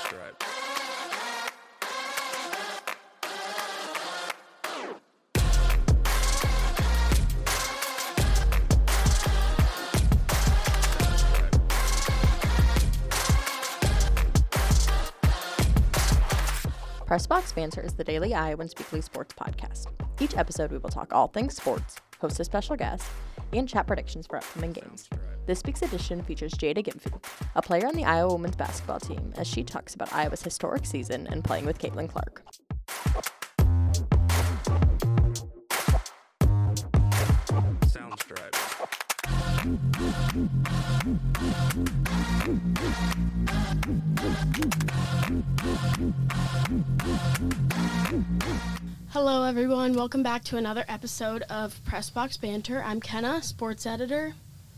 Soundstripe. Pressbox Banter is the daily Iowans weekly sports podcast. Each episode we will talk all things sports, host a special guest, and chat predictions for upcoming games. This week's edition features Jada Gimphy, a player on the Iowa women's basketball team, as she talks about Iowa's historic season and playing with Caitlin Clark. Soundstripe. Hello everyone, welcome back to another episode of Pressbox Banter. I'm Kenna, sports editor.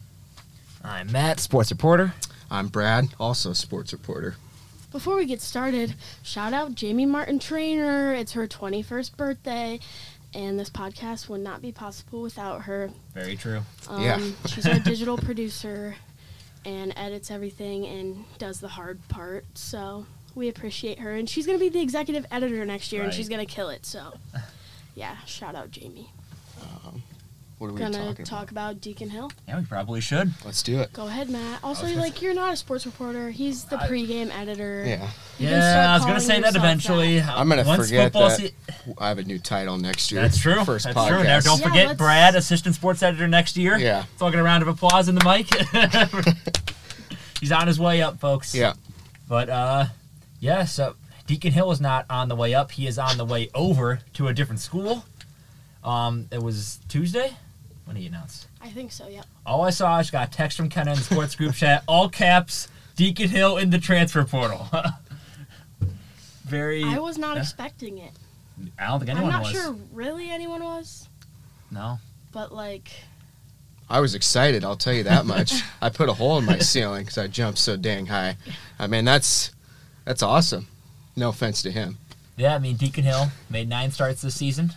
I'm Matt, sports reporter. I'm Brad, also sports reporter. Before we get started, shout out Jamie Martin Trainer. It's her 21st birthday, and this podcast would not be possible without her. Very true. Yeah. She's our digital producer and edits everything and does the hard part, so we appreciate her. And she's going to be the executive editor next year, and she's going to kill it, so yeah, shout out Jamie. What are we Gonna talk about Deacon Hill? Yeah, we probably should. Let's do it. Go ahead, Matt. Also, gonna you're not a sports reporter. He's the pregame editor. Yeah. You can start Yeah, I was going to calling say that yourself eventually. I'm going to Once forget football that I have a new title next year. That's true. First That's podcast. true. Now, don't Yeah, forget let's- Brad, assistant sports editor next year. Yeah. So I'll get a round of applause in the mic. He's on his way up, folks. Yeah. But, yeah, so Deacon Hill is not on the way up. He is on the way over to a different school. It was Tuesday? When did he announce? I think so, yeah. All I saw is got a text from Kenna in the sports group chat, all caps, Deacon Hill in the transfer portal. Very. I was not yeah. expecting it. I don't think I'm anyone not was. sure really anyone was, No. but like, I was excited, I'll tell you that much. I put a hole in my ceiling because I jumped so dang high. I mean, that's awesome. No offense to him. Yeah, I mean, Deacon Hill made 9 starts this season,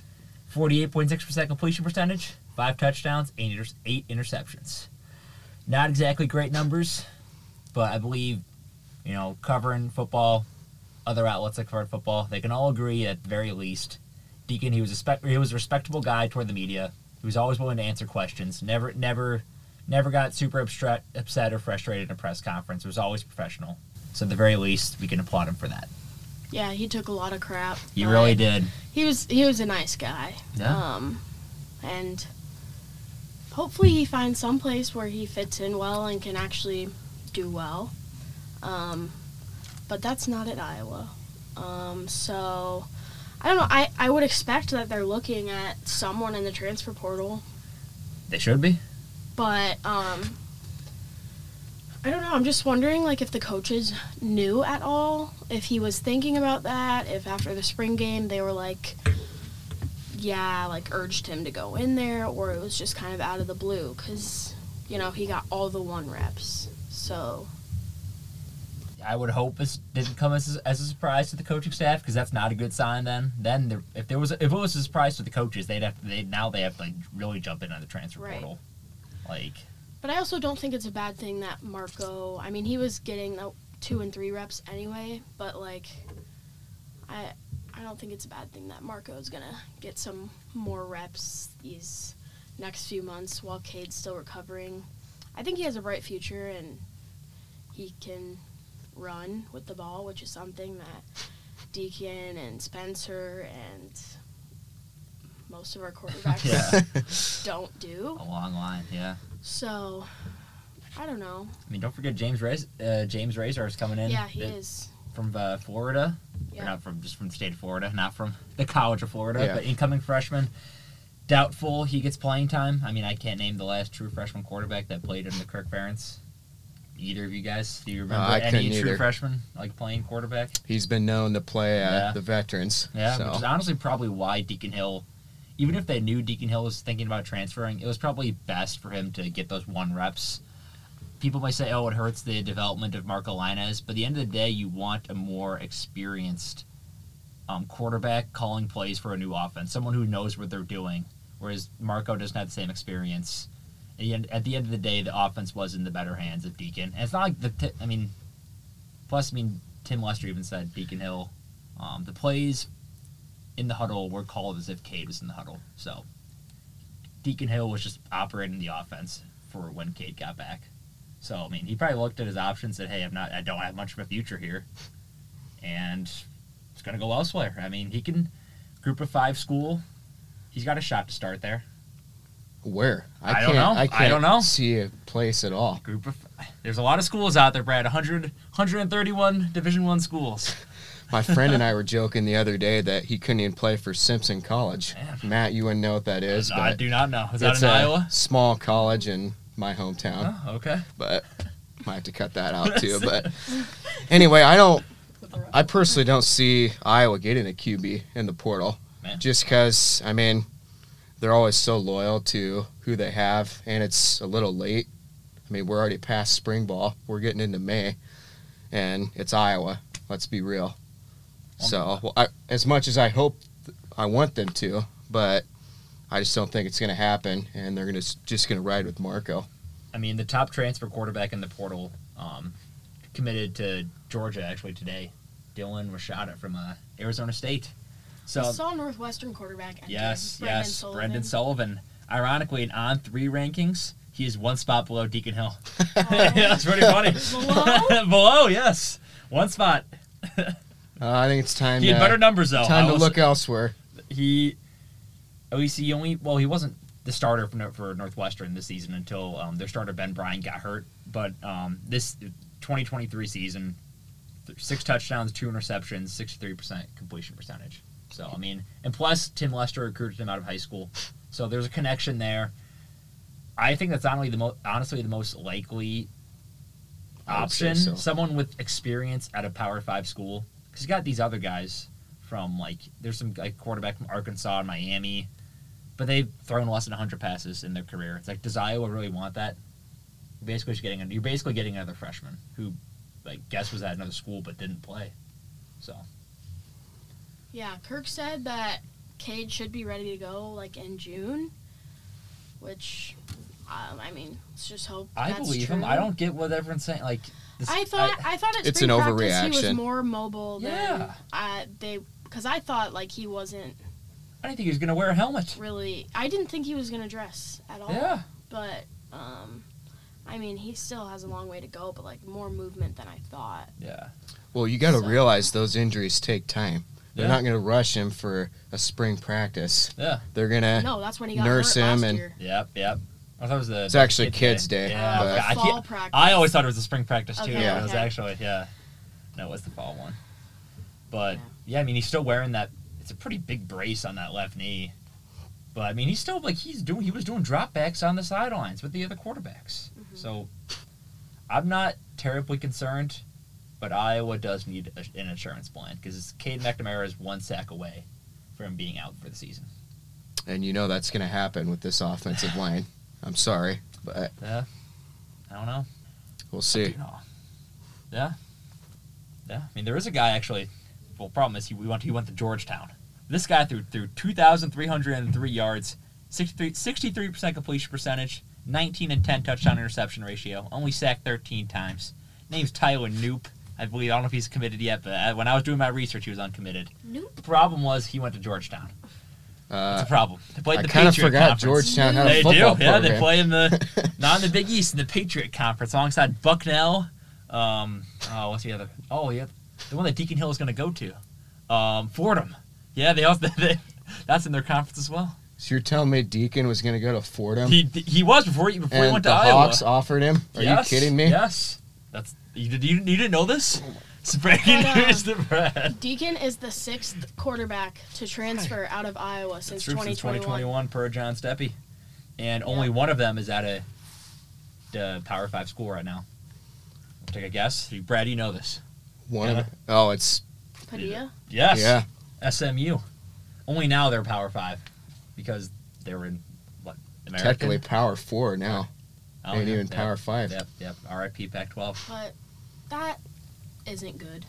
48.6% completion percentage, 5 touchdowns, 8 interceptions. Not exactly great numbers, but I believe, covering football, other outlets that covered football, they can all agree at the very least, Deacon, he was a respectable guy toward the media. He was always willing to answer questions. Never got super upset or frustrated in a press conference. It was always professional. So at the very least, we can applaud him for that. yeah, he took a lot of crap. He but really did. He was a nice guy. Yeah. And hopefully he finds some place where he fits in well and can actually do well. But that's not at Iowa. So I don't know. I would expect that they're looking at someone in the transfer portal, They should be. but I don't know. I'm just wondering, like, if the coaches knew at all, if he was thinking about that, if after the spring game they were like, yeah, like urged him to go in there, or it was just kind of out of the blue because, he got all the 1 reps. So I would hope this didn't come as a surprise to the coaching staff, because that's not a good sign. Then if it was a surprise to the coaches, they have to like really jump in on the transfer Right. portal. Like, But I also don't think it's a bad thing that Marco, I mean, he was getting the 2 and 3 reps anyway, but, like, I don't think it's a bad thing that Marco is going to get some more reps these next few months while Cade's still recovering. I think he has a bright future, and he can run with the ball, which is something that Deacon and Spencer and most of our quarterbacks don't do. a long line, yeah. So, I don't know. I mean, don't forget James Razor is coming in. Yeah, he is. From Florida. Yeah. Or not just from the state of Florida, not from the College of Florida, Yeah. but incoming freshman. Doubtful he gets playing time. I mean, I can't name the last true freshman quarterback that played under Kirk Ferentz. Either of you guys? Do you remember I any couldn't true either. freshman playing quarterback? He's been known to play Yeah. the veterans. Yeah, so. which is honestly probably why Deacon Hill, even if they knew Deacon Hill was thinking about transferring, it was probably best for him to get those 1 reps. People might say, it hurts the development of Marco Lainez, but at the end of the day, you want a more experienced quarterback calling plays for a new offense, someone who knows what they're doing, whereas Marco doesn't have the same experience. At the end of the day, the offense was in the better hands of Deacon. And it's not like plus, Tim Lester even said Deacon Hill, the plays in the huddle were called as if Cade was in the huddle. So Deacon Hill was just operating the offense for when Cade got back. So, I mean, he probably looked at his options and said, hey, I don't have much of a future here. And it's going to go elsewhere. I mean, he can group of 5 school. He's got a shot to start there. Where? I don't know. I don't know. See a place at all. There's a lot of schools out there, Brad. 131 Division I schools. My friend and I were joking the other day that he couldn't even play for Simpson College. Man. Matt, you wouldn't know what that is. I but do not know. Is that it's in a Iowa? small college in my hometown. Oh, okay. But might have to cut that out too. But anyway, I personally don't see Iowa getting a QB in the portal. Man. Just because, I mean, they're always so loyal to who they have, and it's a little late. I mean, we're already past spring ball. We're getting into May, and it's Iowa. Let's be real. So, as much as I want them to, but I just don't think it's going to happen, and they're just going to ride with Marco. I mean, the top transfer quarterback in the portal committed to Georgia actually today. Dylan Rashada from Arizona State. So I saw Northwestern quarterback enter. yes, Sullivan. Brendan Sullivan. Ironically, in On3 rankings, he is 1 spot below Deacon Hill. Oh. That's pretty funny. Below? Below, yes. 1 spot. I think it's time. He had better numbers, though. Time to look elsewhere. He wasn't the starter for Northwestern this season until their starter Ben Bryant got hurt. But this 2023 season, 6 touchdowns, 2 interceptions, 63% completion percentage. So, I mean, and plus Tim Lester recruited him out of high school. So there's a connection there. I think that's honestly the most likely option. So. Someone with experience at a Power 5 school. Because you got these other guys from, there's some quarterback from Arkansas and Miami, but they've thrown less than 100 passes in their career. It's does Iowa really want that? You're basically getting another freshman who, guess was at another school but didn't play. So. Yeah, Kirk said that Cade should be ready to go, in June, which, I mean, let's just hope I that's believe true. him. I don't get what everyone's saying. I thought at it's spring an practice he was overreaction. more mobile than Yeah. because I thought he wasn't I didn't think he was going to wear a helmet. really. I didn't think he was gonna dress at all. Yeah. But I mean, he still has a long way to go, but more movement than I thought. Yeah. Well, you got to So- realize those injuries take time. They're Yeah. not going to rush him for a spring practice. Yeah. They're going to No, that's when he got nurse hurt him last and year. Yep. I thought it was It's actually Kids Day, Yeah. but- Fall practice. I always thought it was a spring practice too. Okay, It was okay. actually No, it was the fall one. But Yeah. I mean, he's still wearing that. It's a pretty big brace on that left knee. But I mean, he's still he was doing dropbacks on the sidelines with the other quarterbacks. Mm-hmm. So I'm not terribly concerned, but Iowa does need an insurance plan because Cade McNamara is 1 sack away from being out for the season. and that's going to happen with this offensive line. I'm sorry, but Yeah, I don't know. we'll see. Yeah. I mean, there is a guy actually. Well, problem is he went to Georgetown. This guy threw 2,303 yards, 63% completion percentage, 19 and 10 touchdown interception ratio. Only sacked 13 times. Name's Tyler Knoop. I believe. I don't know if he's committed yet, but when I was doing my research, he was uncommitted. Nope. The problem was he went to Georgetown. That's a problem. They played I the kind of Patriot forgot Conference. Georgetown had a They do, football yeah. They program. play in not in the Big East, in the Patriot Conference, alongside Bucknell. What's the other? Oh, yeah, the one that Deacon Hill is going to go to. Fordham. Yeah, that's in their conference as well. So you're telling me Deacon was going to go to Fordham? He was before he and went to the Iowa. Hawks offered him? Are you kidding me? Yes. You didn't know this? It's breaking But, news to Brad. Deacon is the 6th quarterback to transfer out of Iowa since Since 2021 per John Steppe. And only Yeah. one of them is at a Power 5 school right now. Take a guess. Brad, you know this. One of them? Oh, it's Padilla. Yes. yeah. SMU. Only now they're Power 5 because they were in, American? Technically Power 4 now. Oh, Ain't yeah, even yep, Power 5. Yep. RIP Pac-12. But that isn't good.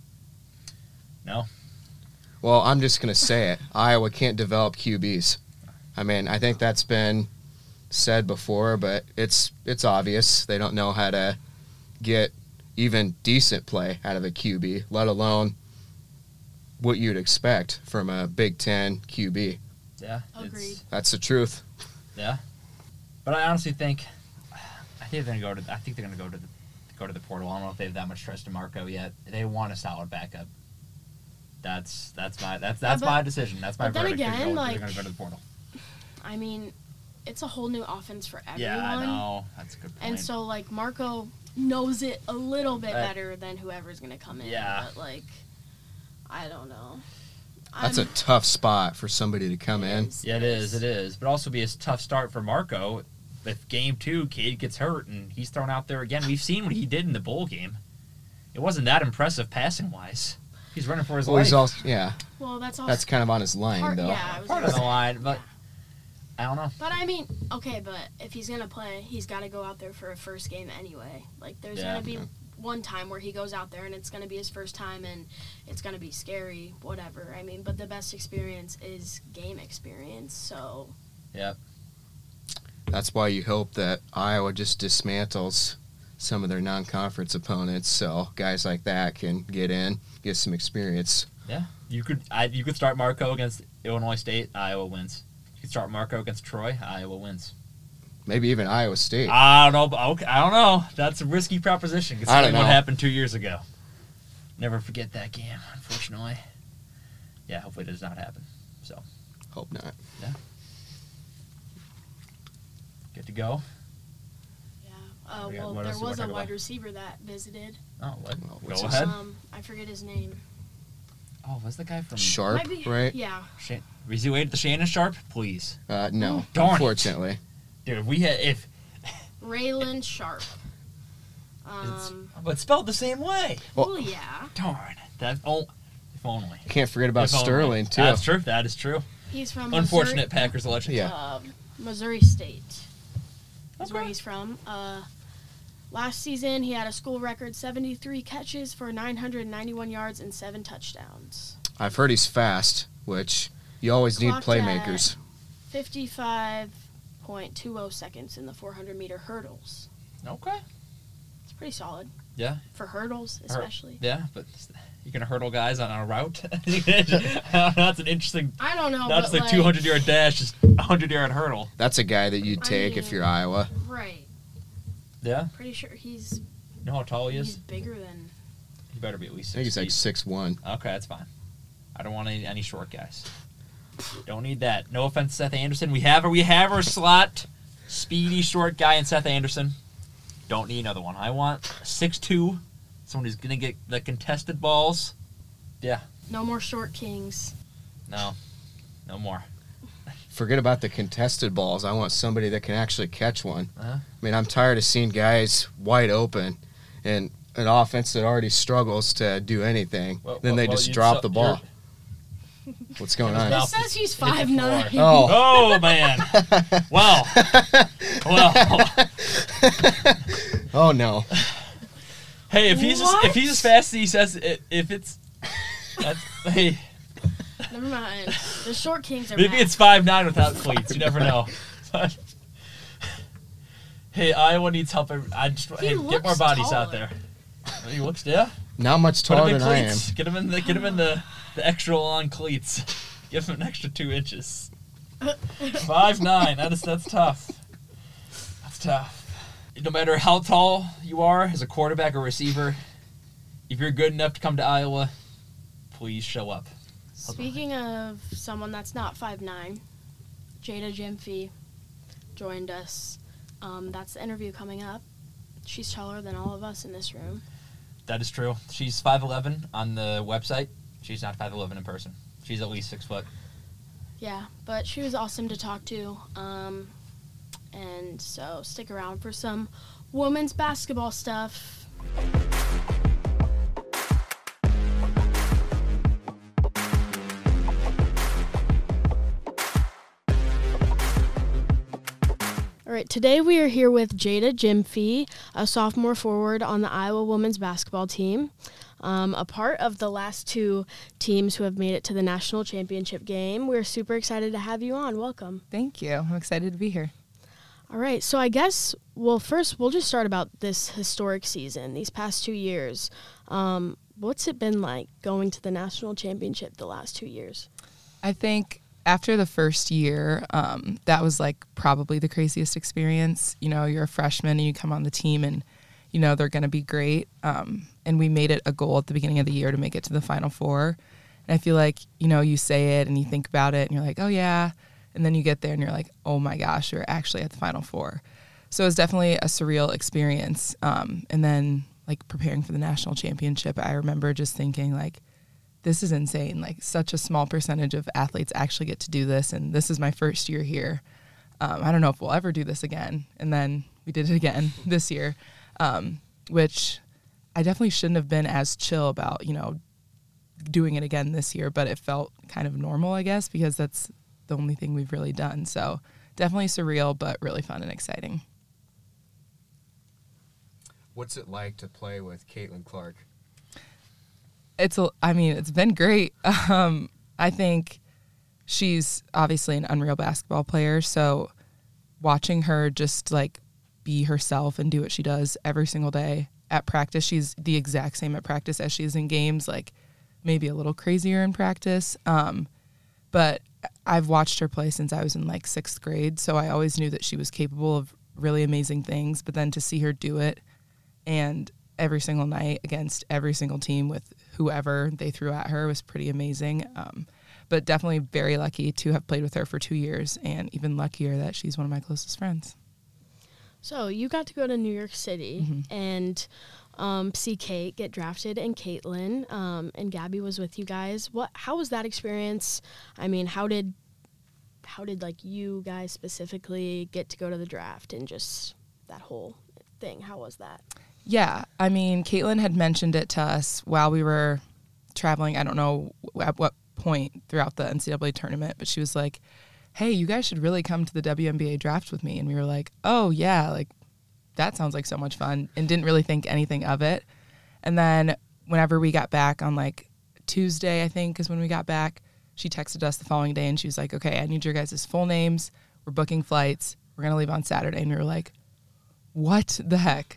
No? Well, I'm just going to say it. Iowa can't develop QBs. I mean, I think that's been said before, but it's obvious. They don't know how to get even decent play out of a QB, let alone what you'd expect from a Big Ten QB. Yeah. Agreed. That's the truth. Yeah. But I honestly think they're going to go to the portal. I don't know if they have that much trust in Marco yet. They want a solid backup. That's my decision. That's my but then verdict. again, they're going to go to the portal. I mean, it's a whole new offense for everyone. Yeah, I know. That's a good point. And so, like, Marco knows it a little bit better than whoever's going to come in. Yeah. But, like, I don't know. That's a tough spot for somebody to come in. Yeah, it is. But also be a tough start for Marco. If game 2, Cade gets hurt and he's thrown out there again. We've seen what he did in the bowl game. It wasn't that impressive passing-wise. He's running for his life. He's also, Well, that's kind of on his line, though. Yeah, I was Part of the line, but I don't know. But I mean, okay, but if he's going to play, he's got to go out there for a first game anyway. Like, there's going to be one time where he goes out there and it's going to be his first time and it's going to be scary, whatever. I mean, but the best experience is game experience, so. Yep. That's why you hope that Iowa just dismantles some of their non-conference opponents so guys like that can get in, get some experience. Yeah. You could start Marco against Illinois State, Iowa wins. You could start Marco against Troy, Iowa wins. Maybe even Iowa State. I don't know. Okay, I don't know. That's a risky proposition. I don't know. What happened 2 years ago. Never forget that game, unfortunately. Yeah, hopefully it does not happen. So. Hope not. Yeah. Good to go. Yeah. Okay, Well, what there else do we was a talk wide about? receiver that visited. Oh, what? what's Go his- ahead. I forget his name. Oh, what's the guy from Sharp, Might be- right? Yeah. Is he waited to Shannon Sharp? Please. No, Darn it. unfortunately. Dude, if we had Raylan Sharp. but spelled the same way. Well, yeah. Darn. If only. Can't forget about If only. Sterling, too. That's true. That is true. He's from Unfortunate Packers legend. Yeah. Missouri State. That's where Okay. he's from. Last season, he had a school record 73 catches for 991 yards and 7 touchdowns. I've heard he's fast, which you always need Clocked playmakers. 55.20 seconds in the 400-meter hurdles. Okay. It's pretty solid. Yeah. For hurdles, especially. Yeah, but you're going to hurdle guys on a route? That's an interesting... I don't know, That's but like 200-yard dash, just 100-yard hurdle. That's a guy that you'd take if you're Iowa. Right. Yeah? Pretty sure he's You know how tall he he's is? bigger than... He better be at least I think he's 6 like feet. 6'1". Okay, that's fine. I don't want any short guys. Don't need that. No offense, Seth Anderson. We have our slot, speedy short guy in Seth Anderson. Don't need another one. I want 6'2", someone who's gonna get the contested balls. Yeah. No more short kings. No more. Forget about the contested balls. I want somebody that can actually catch one. Uh-huh. I mean, I'm tired of seeing guys wide open and an offense that already struggles to do anything. Then they just drop the ball. What's going on? It says he's 5'9". Oh. Oh man. Wow. Oh no. Hey, if he's as fast as he says, hey, Never mind. The short kings are maybe bad. it's 5'9" without cleats. You never know. Hey, Iowa needs help. Get more looks bodies taller. out there. He looks, yeah. Not much Put him taller in than I am. cleats. Get him in the extra long cleats. Give him an extra 2 inches. 5'9". That's tough. That's tough. No matter how tall you are as a quarterback or receiver, if you're good enough to come to Iowa, please show up. Speaking of someone that's not 5'9", Jada Jimfy joined us. That's the interview coming up. She's taller than all of us in this room. That is true. She's 5'11" on the website. She's not 5'11" in person. She's at least 6 foot. Yeah, but she was awesome to talk to. And so stick around for some women's basketball stuff. All right, today we are here with Jada Jimfy, a sophomore forward on the Iowa women's basketball team, a part of the last 2 teams who have made it to the national championship game. We're super excited to have you on. Welcome. Thank you. I'm excited to be here. All right, so I guess, well, first we'll just start about this historic season, these past 2 years. What's it been like going to the national championship the last 2 years? I think after the first year, that was like probably the craziest experience. You know, you're a freshman and you come on the team and, you know, they're going to be great. And we made it a goal at the beginning of the year to make it to the Final Four. And I feel like, you know, you say it and you think about it and you're like, oh, yeah. And then you get there and you're like, oh, my gosh, you're actually at the Final Four. So it was definitely a surreal experience. And then, like, preparing for the national championship, I remember just thinking, like, this is insane. Like, such a small percentage of athletes actually get to do this, and this is my first year here. I don't know if we'll ever do this again. And then we did it again this year, which I definitely shouldn't have been as chill about, you know, doing it again this year, but it felt kind of normal, I guess, because that's the only thing we've really done. So definitely surreal, but really fun and exciting. What's it like to play with Caitlin Clark? It's been great. I think she's obviously an unreal basketball player. So watching her just like be herself and do what she does every single day at practice, she's the exact same at practice as she is in games, like maybe a little crazier in practice. But I've watched her play since I was in like 6th grade. So I always knew that she was capable of really amazing things, but then to see her do it and every single night against every single team with whoever they threw at her was pretty amazing. But definitely very lucky to have played with her for 2 years, and even luckier that she's one of my closest friends. So you got to go to New York City and see Kate get drafted, and Caitlin, and Gabby was with you guys. How was that experience? I mean, how did like you guys specifically get to go to the draft and just that whole thing? How was that? Yeah, I mean, Caitlin had mentioned it to us while we were traveling. I don't know at what point throughout the NCAA tournament, but she was like, hey, you guys should really come to the WNBA draft with me. And we were like, oh, yeah, like that sounds like so much fun, and didn't really think anything of it. And then whenever we got back on like Tuesday, I think is when we got back, she texted us the following day and she was like, okay, I need your guys' full names. We're booking flights. We're going to leave on Saturday. And we were like, what the heck?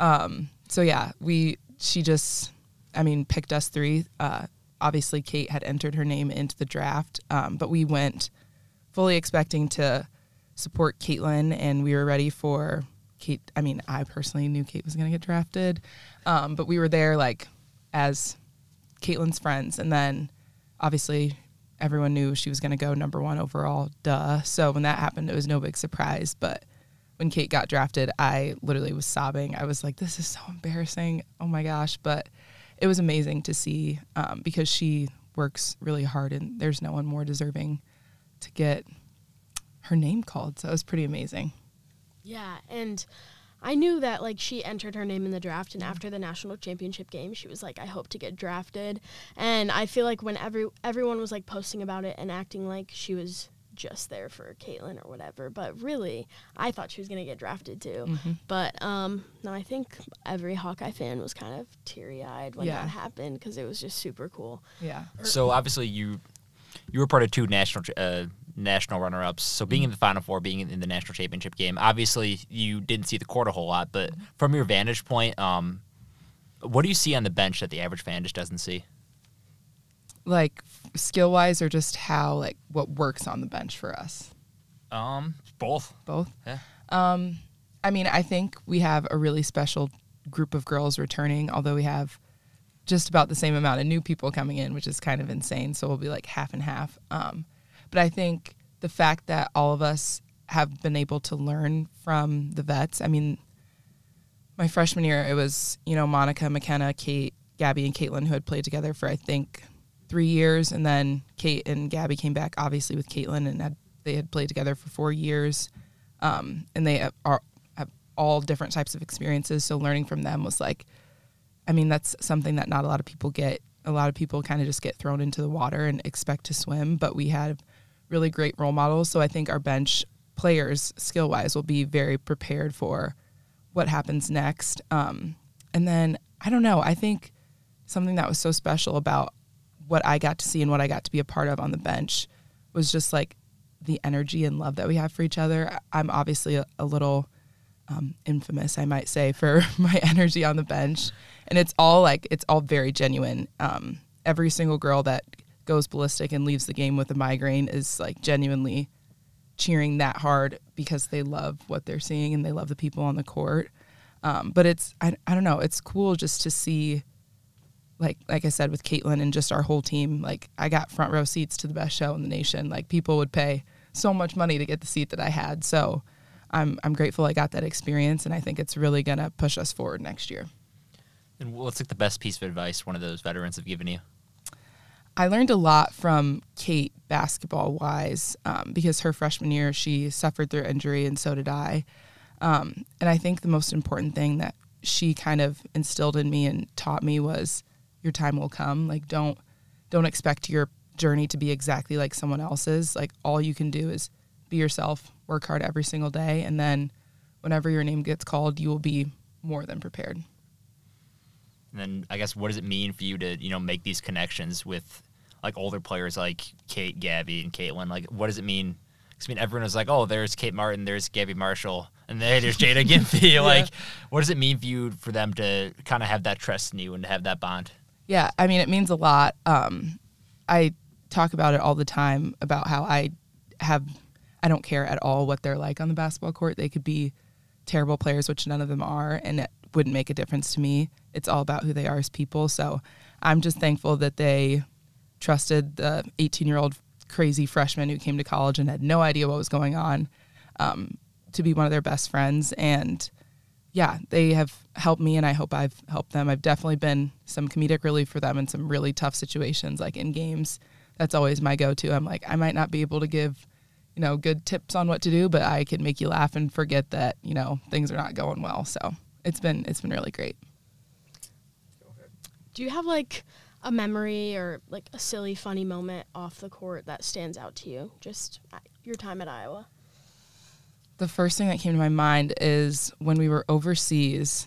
So yeah, she just, I mean, picked us 3. Obviously Kate had entered her name into the draft, but we went fully expecting to support Caitlin, and we were ready for Kate. I mean, I personally knew Kate was going to get drafted, but we were there like as Caitlin's friends. And then obviously everyone knew she was going to go number 1 overall, duh. So when that happened, it was no big surprise, but when Kate got drafted, I literally was sobbing. I was like, this is so embarrassing. Oh my gosh. But it was amazing to see because she works really hard, and there's no one more deserving to get her name called. So it was pretty amazing. Yeah. And I knew that like she entered her name in the draft, and after the national championship game, she was like, I hope to get drafted. And I feel like when everyone was like posting about it and acting like she was just there for Caitlin or whatever, but really I thought she was going to get drafted too. But no, I think every Hawkeye fan was kind of teary-eyed when that happened, because it was just super cool. Yeah. So obviously you were part of 2 national runner-ups. So being in the Final Four, being in the national championship game, obviously you didn't see the court a whole lot, but from your vantage point, what do you see on the bench that the average fan just doesn't see? Like skill-wise, or just how, like, what works on the bench for us? Both. Both? Yeah. I mean, I think we have a really special group of girls returning, although we have just about the same amount of new people coming in, which is kind of insane. So we'll be like half and half. But I think the fact that all of us have been able to learn from the vets. I mean, my freshman year, it was, you know, Monica, McKenna, Kate, Gabby, and Caitlin who had played together for, I think, 3 years. And then Kate and Gabby came back, obviously, with Caitlin, and they had played together for 4 years. And they have all different types of experiences. So learning from them was like, I mean, that's something that not a lot of people get. A lot of people kind of just get thrown into the water and expect to swim, but we had really great role models. So I think our bench players, skill-wise, will be very prepared for what happens next. And then, I don't know, I think something that was so special about what I got to see and what I got to be a part of on the bench was just like the energy and love that we have for each other. I'm obviously a little infamous, I might say, for my energy on the bench. And it's all very genuine. Every single girl that goes ballistic and leaves the game with a migraine is like genuinely cheering that hard because they love what they're seeing and they love the people on the court. But it's, I don't know, it's cool just to see, like I said, with Caitlin and just our whole team, like I got front row seats to the best show in the nation. Like people would pay so much money to get the seat that I had. So I'm grateful I got that experience, and I think it's really going to push us forward next year. And what's like the best piece of advice one of those veterans have given you? I learned a lot from Kate basketball-wise because her freshman year, she suffered through injury, and so did I. And I think the most important thing that she kind of instilled in me and taught me was your time will come. Like, don't expect your journey to be exactly like someone else's. Like, all you can do is be yourself, work hard every single day, and then whenever your name gets called, you will be more than prepared. And then I guess what does it mean for you to, make these connections with like older players like Kate, Gabby, and Caitlin? Like, what does it mean? Because everyone was like, oh, there's Kate Martin, there's Gabby Marshall, and there's Jada Gimpy. Yeah. Like, what does it mean for them to kind of have that trust in you and to have that bond? Yeah, I mean, it means a lot. I talk about it all the time about how I don't care at all what they're like on the basketball court. They could be terrible players, which none of them are, and it wouldn't make a difference to me. It's all about who they are as people. So I'm just thankful that they trusted the 18-year-old crazy freshman who came to college and had no idea what was going on to be one of their best friends. And yeah, they have helped me, and I hope I've helped them. I've definitely been some comedic relief for them in some really tough situations, like in games. That's always my go-to. I'm like, I might not be able to give, good tips on what to do, but I can make you laugh and forget that, things are not going well. So it's been really great. Do you have like a memory or like a silly, funny moment off the court that stands out to you? Just your time at Iowa. The first thing that came to my mind is when we were overseas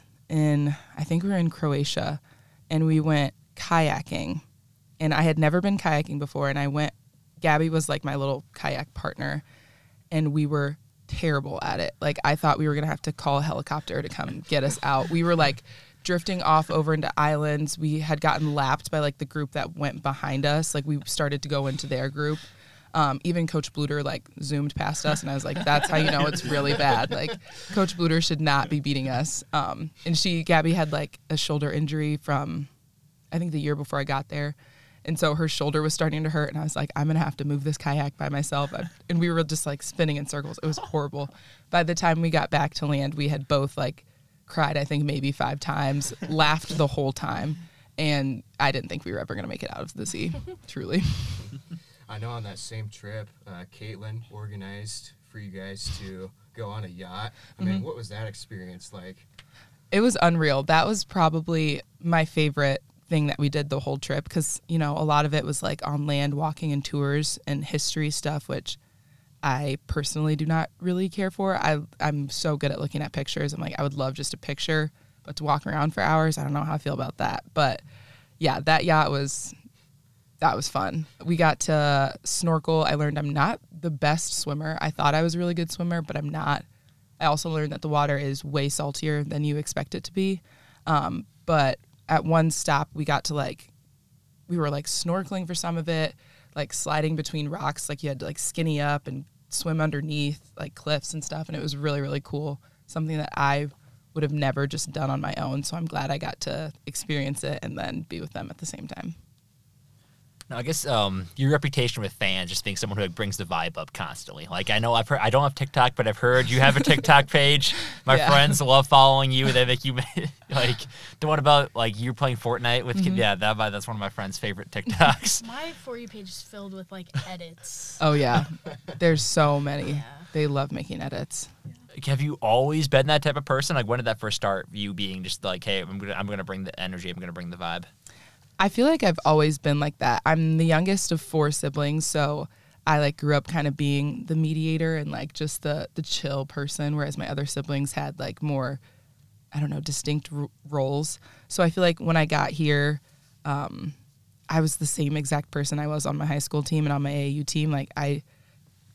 I think we were in Croatia, and we went kayaking. And I had never been kayaking before, and Gabby was like my little kayak partner, and we were terrible at it. Like, I thought we were going to have to call a helicopter to come get us out. We were like drifting off over into islands. We had gotten lapped by like the group that went behind us. Like, we started to go into their group. Even Coach Bluter like zoomed past us, and I was like, that's how you know it's really bad. Like, Coach Bluter should not be beating us. And Gabby had like a shoulder injury from, I think, the year before I got there. And so her shoulder was starting to hurt, and I was like, I'm going to have to move this kayak by myself. And we were just like spinning in circles. It was horrible. By the time we got back to land, we had both like cried, I think maybe 5 times, laughed the whole time. And I didn't think we were ever going to make it out of the sea, truly. I know on that same trip, Caitlin organized for you guys to go on a yacht. I mean, what was that experience like? It was unreal. That was probably my favorite thing that we did the whole trip, because a lot of it was like on land, walking and tours and history stuff, which I personally do not really care for. I'm so good at looking at pictures. I'm like, I would love just a picture, but to walk around for hours, I don't know how I feel about that. But yeah, that yacht was fun. We got to snorkel. I learned I'm not the best swimmer. I thought I was a really good swimmer, but I'm not. I also learned that the water is way saltier than you expect it to be. But at one stop, we got to we were snorkeling for some of it, like sliding between rocks. Like, you had to like skinny up and swim underneath like cliffs and stuff. And it was really, really cool. Something that I would have never just done on my own. So I'm glad I got to experience it and then be with them at the same time. Now, I guess your reputation with fans, just being someone who brings the vibe up constantly. Like, I know I don't have TikTok, but I've heard you have a TikTok page. My friends love following you. They make you like the one about like you playing Fortnite with that's one of my friends' favorite TikToks. My For You page is filled with like edits. Oh yeah, there's so many. Yeah. They love making edits. Have you always been that type of person? Like, when did that first start? You being just like, hey, I'm gonna bring the energy. I'm gonna bring the vibe. I feel like I've always been like that. I'm the youngest of 4 siblings, so I grew up kind of being the mediator and just the chill person, whereas my other siblings had more, I don't know, distinct roles. So I feel like when I got here, I was the same exact person I was on my high school team and on my AAU team. I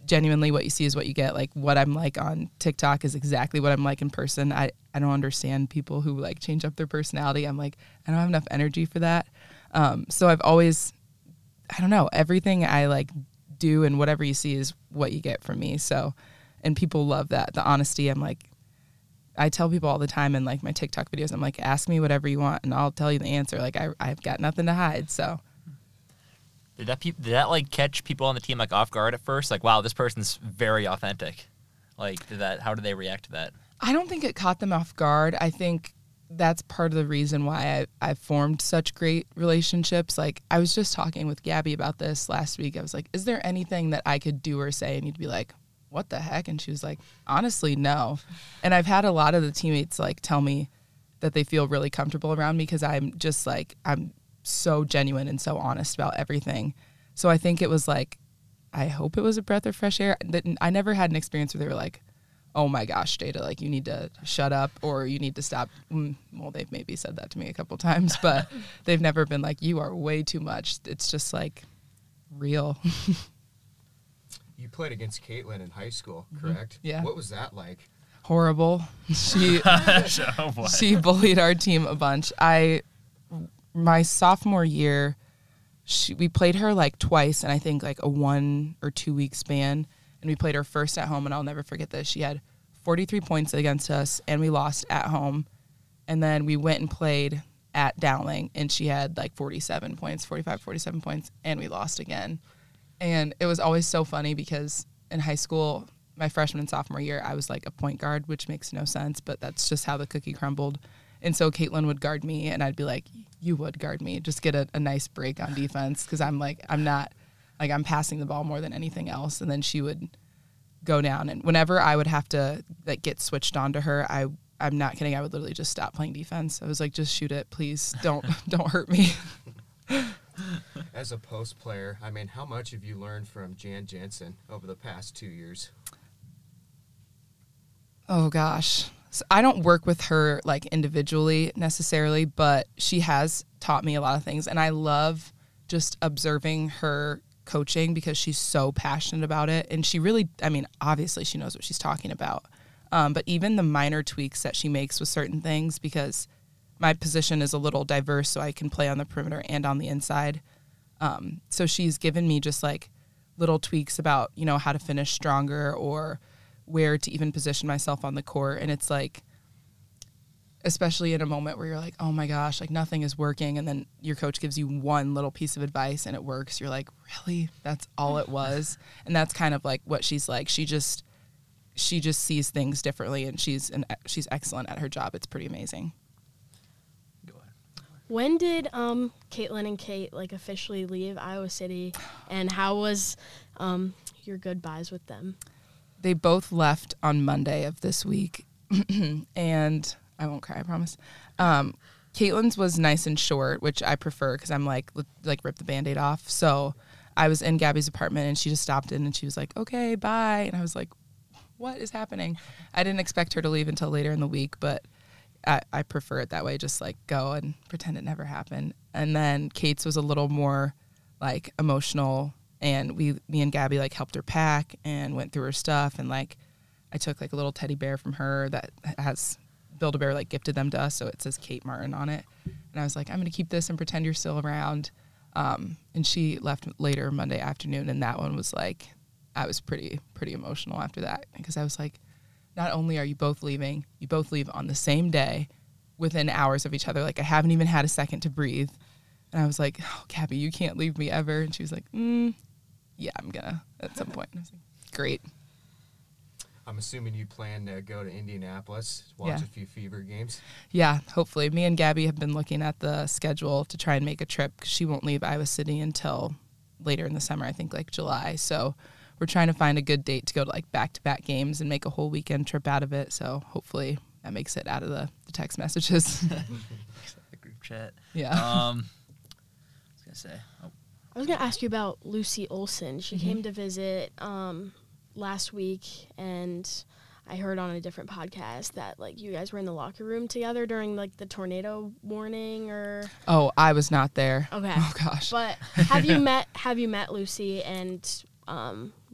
genuinely what you see is what you get. Like what I'm like on TikTok is exactly what I'm like in person. I don't understand people who like change up their personality. I'm like, I don't have enough energy for that. So I've always, I don't know, everything I like do and whatever you see is what you get from me. So, and people love that, the honesty. I'm like, I tell people all the time in like my TikTok videos, I'm like, ask me whatever you want and I'll tell you the answer. Like I've got nothing to hide. So Did that like catch people on the team like off guard at first? Like, wow, this person's very authentic. Like, how did they react to that? I don't think it caught them off guard. I think that's part of the reason why I've formed such great relationships. Like I was just talking with Gabby about this last week. I was like, is there anything that I could do or say and you'd be like, what the heck? And she was like, honestly, no. And I've had a lot of the teammates like tell me that they feel really comfortable around me because I'm just like, I'm so genuine and so honest about everything. So I think it was like, I hope it was a breath of fresh air. I never had an experience where they were like, oh my gosh, Jada, like you need to shut up or you need to stop. Well, they've maybe said that to me a couple times, but they've never been like, you are way too much. It's just like real. You played against Caitlin in high school, correct? Yeah. What was that like? Horrible. She bullied our team a bunch. My sophomore year, we played her like twice and I think like a 1 or 2 week span. And we played her first at home, and I'll never forget this. She had 43 points against us, and we lost at home. And then we went and played at Dowling, and she had like 47 points, 45, 47 points, and we lost again. And it was always so funny because in high school, my freshman and sophomore year, I was like a point guard, which makes no sense, but that's just how the cookie crumbled. And so Caitlin would guard me, and I'd be like, you would guard me. Just get a nice break on defense because I'm passing the ball more than anything else. And then she would go down. And whenever I would have to like get switched on to her, I'm not kidding. I would literally just stop playing defense. I was like, just shoot it, please. Don't hurt me. As a post player, I mean, how much have you learned from Jan Jensen over the past 2 years? Oh gosh. So I don't work with her like individually necessarily, but she has taught me a lot of things. And I love just observing her coaching because she's so passionate about it. And she really, I mean, obviously she knows what she's talking about. But even the minor tweaks that she makes with certain things, because my position is a little diverse, so I can play on the perimeter and on the inside. So she's given me just like little tweaks about, you know, how to finish stronger or where to even position myself on the court. And it's like, especially in a moment where you're like, oh my gosh, like nothing is working. And then your coach gives you one little piece of advice and it works. You're like, really? That's all it was? And that's kind of like what she's like. She just sees things differently, and she's excellent at her job. It's pretty amazing. When did Caitlin and Kate like officially leave Iowa City, and how was your goodbyes with them? They both left on Monday of this week, and I won't cry, I promise. Caitlin's was nice and short, which I prefer because I'm like rip the Band-Aid off. So I was in Gabby's apartment, and she just stopped in, and she was like, okay, bye. And I was like, what is happening? I didn't expect her to leave until later in the week, but I prefer it that way, just like go and pretend it never happened. And then Kate's was a little more like emotional, and me and Gabby like helped her pack and went through her stuff, and like I took like a little teddy bear from her that has Build-A-Bear like gifted them to us, so it says Kate Martin on it. And I was like, I'm gonna keep this and pretend you're still around. And she left later Monday afternoon, and that one was like, I was pretty emotional after that, because I was like, not only are you both leaving, you both leave on the same day within hours of each other. Like I haven't even had a second to breathe. And I was like, oh, Gabby, you can't leave me ever. And she was like, yeah, I'm gonna at some point. And I was like, great. I'm assuming you plan to go to Indianapolis, watch a few Fever games. Yeah, hopefully. Me and Gabby have been looking at the schedule to try and make a trip, because she won't leave Iowa City until later in the summer, I think like July. So we're trying to find a good date to go to like back-to-back games and make a whole weekend trip out of it. So hopefully that makes it out of the text messages. The group chat. Yeah. I was gonna say. Oh. I was gonna ask you about Lucy Olson. She came to visit last week, and I heard on a different podcast that like you guys were in the locker room together during like the tornado warning, or Oh, I was not there. Okay. Oh gosh. But have you met Lucy, and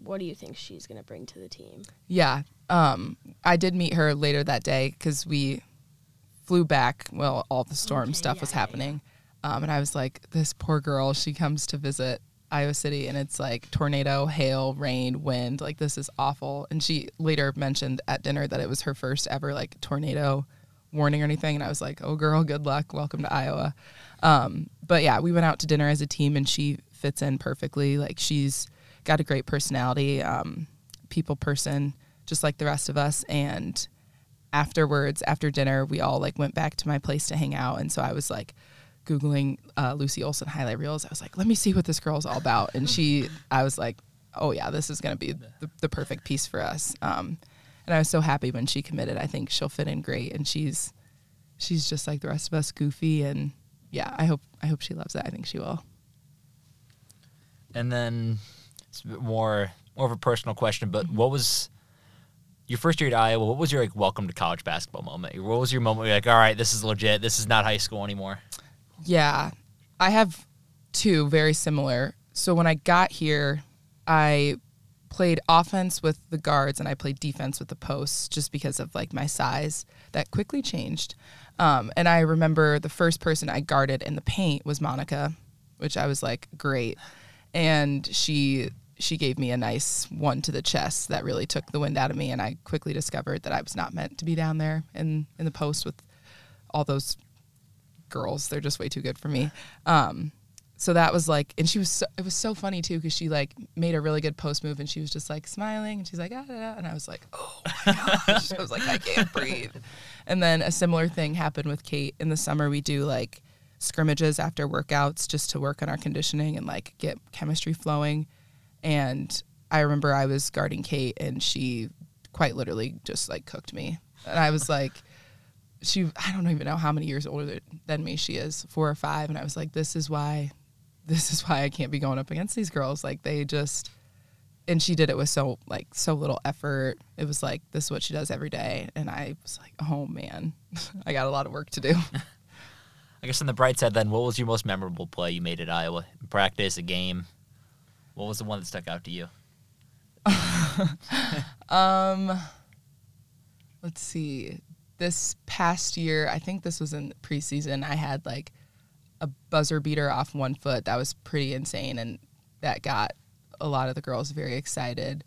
what do you think she's going to bring to the team? Yeah. I did meet her later that day because we flew back while all the storm stuff was happening. And I was like, this poor girl, she comes to visit Iowa City and it's like tornado, hail, rain, wind. Like, this is awful. And she later mentioned at dinner that it was her first ever like tornado warning or anything. And I was like, oh girl, good luck. Welcome to Iowa. But yeah, we went out to dinner as a team and she fits in perfectly. Like, she's got a great personality, people person, just like the rest of us. And afterwards, after dinner, we all like went back to my place to hang out. And so I was like Googling Lucy Olson highlight reels. I was like, let me see what this girl's all about. And I was like, oh yeah, this is going to be the perfect piece for us. And I was so happy when she committed. I think she'll fit in great. And she's just like the rest of us, goofy. And yeah, I hope she loves it. I think she will. And then it's a bit more of a personal question, but what was your first year at Iowa? What was your like welcome to college basketball moment? What was your moment where you're like, all right, this is legit. This is not high school anymore? Yeah, I have two very similar. So when I got here, I played offense with the guards and I played defense with the posts just because of like my size. That quickly changed. And I remember the first person I guarded in the paint was Monica, which I was like, great. And she gave me a nice one to the chest that really took the wind out of me. And I quickly discovered that I was not meant to be down there in the post with all those girls. They're just way too good for me. So that was like, and it was so funny too, because she like made a really good post move and she was just like smiling and she's like, ah, da, da. And I was like, oh my gosh. I was like, I can't breathe. And then a similar thing happened with Kate. In the summer, we do like scrimmages after workouts just to work on our conditioning and like get chemistry flowing. And I remember I was guarding Kate and she quite literally just like cooked me. And I was like, I don't even know how many years older than me she is, 4 or 5. And I was like, this is why I can't be going up against these girls. Like, they just, and she did it with so little effort. It was like, this is what she does every day. And I was like, oh man, I got a lot of work to do. I guess on the bright side then, what was your most memorable play you made at Iowa? In practice, a game? What was the one that stuck out to you? Let's see. This past year, I think this was in preseason, I had like a buzzer beater off one foot. That was pretty insane, and that got a lot of the girls very excited.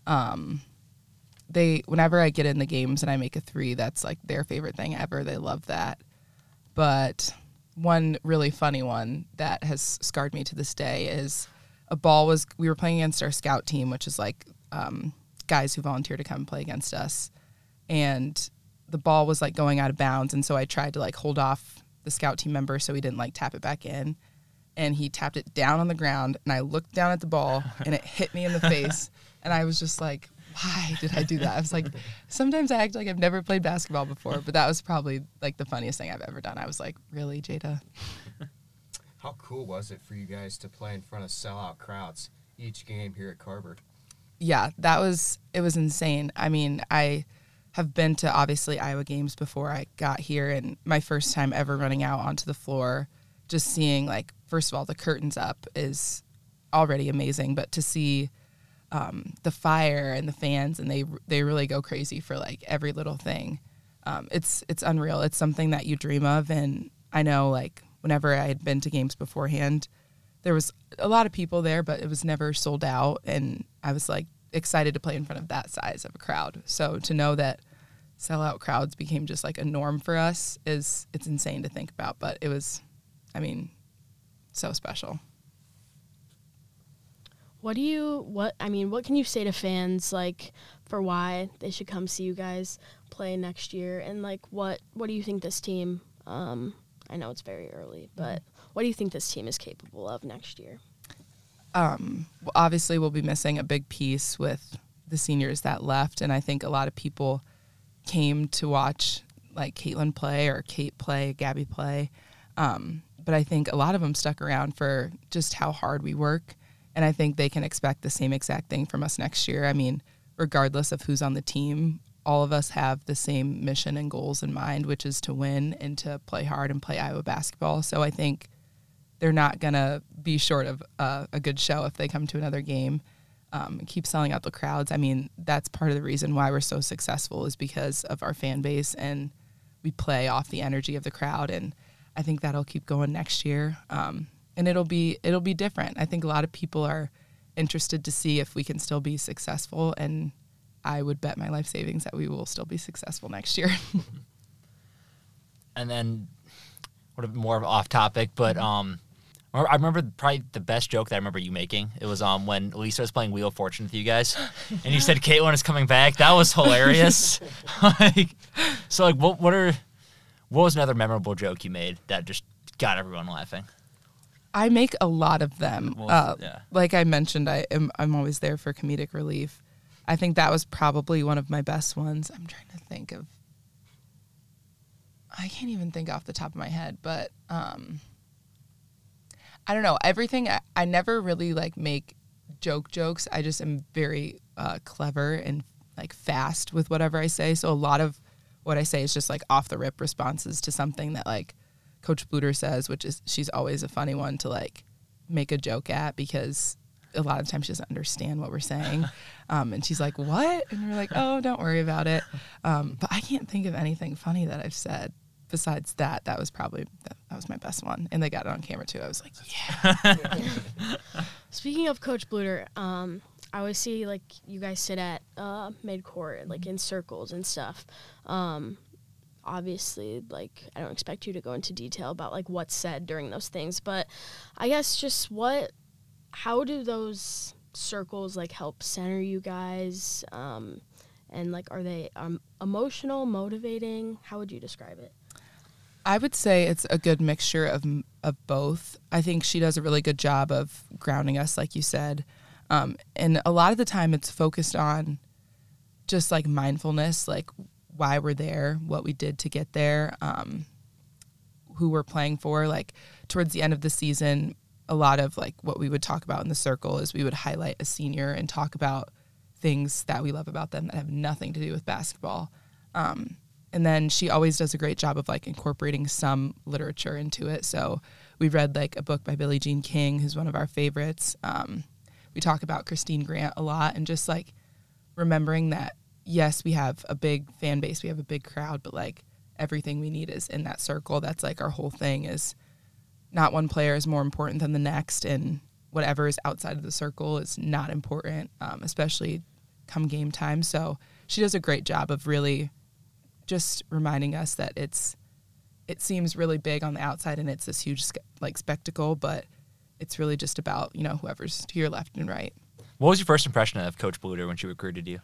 Whenever I get in the games and I make a 3, that's like their favorite thing ever. They love that. But one really funny one that has scarred me to this day is we were playing against our scout team, which is like guys who volunteer to come and play against us. And the ball was like going out of bounds. And so I tried to like hold off the scout team member so he didn't like tap it back in. And he tapped it down on the ground. And I looked down at the ball and it hit me in the face. And I was just like, why did I do that? I was like, sometimes I act like I've never played basketball before, but that was probably like the funniest thing I've ever done. I was like, really, Jada? How cool was it for you guys to play in front of sellout crowds each game here at Carver? Yeah, it was insane. I mean, I have been to obviously Iowa games before I got here, and my first time ever running out onto the floor, just seeing like, first of all, the curtains up is already amazing, but to see the fire and the fans, and they really go crazy for like every little thing. It's unreal. It's something that you dream of. And I know like whenever I had been to games beforehand, there was a lot of people there, but it was never sold out. And I was like excited to play in front of that size of a crowd. So to know that sellout crowds became just like a norm for us it's insane to think about, but it was, I mean, so special. What can you say to fans, like, for why they should come see you guys play next year? And, like, what do you think this team, I know it's very early, but what do you think this team is capable of next year? Obviously, we'll be missing a big piece with the seniors that left, and I think a lot of people came to watch, like, Caitlin play or Kate play, Gabby play, but I think a lot of them stuck around for just how hard we work. And I think they can expect the same exact thing from us next year. I mean, regardless of who's on the team, all of us have the same mission and goals in mind, which is to win and to play hard and play Iowa basketball. So I think they're not going to be short of a good show if they come to another game. keep selling out the crowds. I mean, that's part of the reason why we're so successful is because of our fan base, and we play off the energy of the crowd. And I think that'll keep going next year. And it'll be different. I think a lot of people are interested to see if we can still be successful, and I would bet my life savings that we will still be successful next year. And then, more of off topic, but I remember probably the best joke that I remember you making. It was when Lisa was playing Wheel of Fortune with you guys, and you said Caitlin is coming back. That was hilarious. What was another memorable joke you made that just got everyone laughing? I make a lot of them. Yeah. Like I mentioned, I'm always there for comedic relief. I think that was probably one of my best ones. I'm trying to think of. I can't even think off the top of my head, but I don't know. Everything I never really like make jokes. I just am very clever and like fast with whatever I say. So a lot of what I say is just like off the rip responses to something that like Coach Bluter says, which is she's always a funny one to like make a joke at because a lot of times she doesn't understand what we're saying. And she's like, what? And we're like, oh, don't worry about it. But I can't think of anything funny that I've said besides that. That was probably, that was my best one. And they got it on camera too. I was like, yeah. Speaking of Coach Bluter, I always see like you guys sit at mid-court, like in circles and stuff. Obviously, like I don't expect you to go into detail about like what's said during those things, but I guess just how do those circles like help center you guys? And like, are they emotional, motivating? How would you describe it? I would say it's a good mixture of both. I think she does a really good job of grounding us, like you said. And a lot of the time it's focused on just like mindfulness, like why we're there, what we did to get there, who we're playing for. Like towards the end of the season, a lot of like what we would talk about in the circle is we would highlight a senior and talk about things that we love about them that have nothing to do with basketball. And then she always does a great job of like incorporating some literature into it. So we read like a book by Billie Jean King, who's one of our favorites. We talk about Christine Grant a lot and just like remembering that, yes, we have a big fan base, we have a big crowd, but like everything we need is in that circle. That's like our whole thing is not one player is more important than the next, and whatever is outside of the circle is not important, especially come game time. So she does a great job of really just reminding us that it seems really big on the outside and it's this huge like spectacle, but it's really just about, you know, whoever's to your left and right. What was your first impression of Coach Bluter when she recruited you?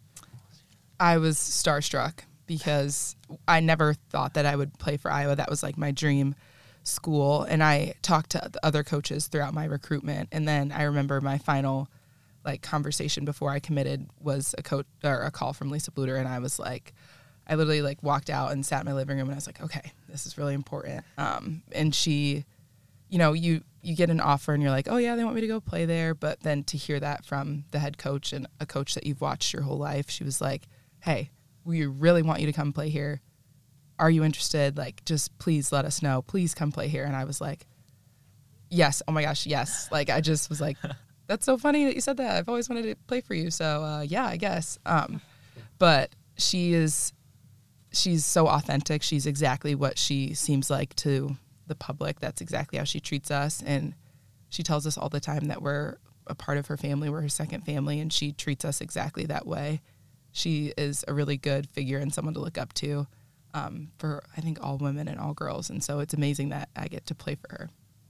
I was starstruck because I never thought that I would play for Iowa. That was like my dream school. And I talked to the other coaches throughout my recruitment. And then I remember my final like conversation before I committed was a call from Lisa Bluter. And I was like, I literally like walked out and sat in my living room and I was like, okay, this is really important. And she, you know, you get an offer and you're like, oh yeah, they want me to go play there. But then to hear that from the head coach and a coach that you've watched your whole life, she was like, hey, we really want you to come play here. Are you interested? Like, just please let us know. Please come play here. And I was like, yes. Oh my gosh, yes. Like, I just was like, that's so funny that you said that. I've always wanted to play for you. So yeah, I guess. But she's so authentic. She's exactly what she seems like to the public. That's exactly how she treats us. And she tells us all the time that we're a part of her family. We're her second family. And she treats us exactly that way. She is a really good figure and someone to look up to for, I think, all women and all girls. And so it's amazing that I get to play for her.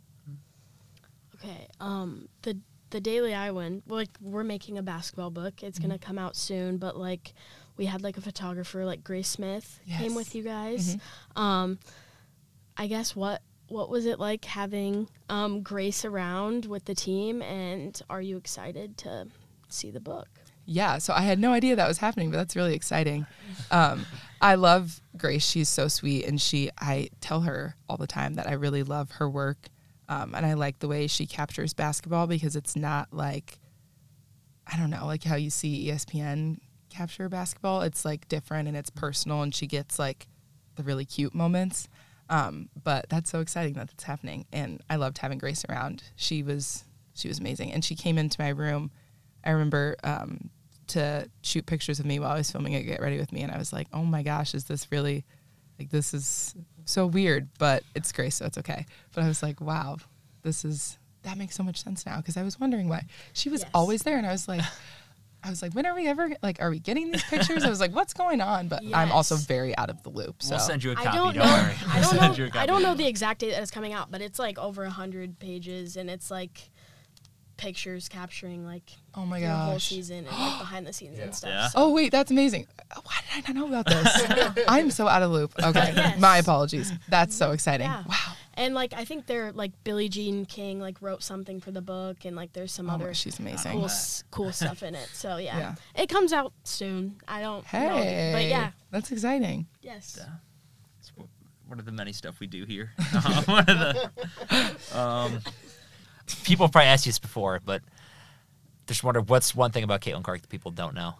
Okay. The Daily Iowan, like, we're making a basketball book. It's going to come out soon, but, like, we had, like, a photographer, like, Grace Smith came with you guys. I guess what was it like having Grace around with the team, and are you excited to see the book? Yeah, so I had no idea that was happening, but that's really exciting. I love Grace. She's so sweet, and I tell her all the time that I really love her work, and I like the way she captures basketball because it's not like, I don't know, like how you see ESPN capture basketball. It's like different and it's personal, and she gets like the really cute moments. But that's so exciting that that's happening, and I loved having Grace around. She was amazing, and she came into my room. I remember to shoot pictures of me while I was filming it, Get Ready With Me, and I was like, oh my gosh, is this really, like, this is so weird, but it's Grace, so it's okay. But I was like, wow, that makes so much sense now, because I was wondering why she was always there, and I was like, when are we ever, like, are we getting these pictures? I was like, what's going on? But I'm also very out of the loop. So We'll send you a copy. I don't don't know. worry. I We'll don't send you know. a copy. I don't know the exact date that it's coming out, but it's like over 100 pages, and it's like pictures capturing like oh my the whole gosh. season and like behind the scenes and stuff. Yeah. So- Oh wait, that's amazing. Why did I not know about this? I'm so out of the loop. Okay, Yes. my apologies. That's so exciting. Yeah. Wow. And like I think they're like Billie Jean King like wrote something for the book, and like there's some Oh, other she's amazing. cool stuff in it. So yeah. Yeah. It comes out soon. I don't know, Hey, but yeah, that's exciting. yes. Yeah. It's one of the many stuff we do here. One of the people probably asked you this before, but just wonder what's one thing about Caitlin Clark that people don't know.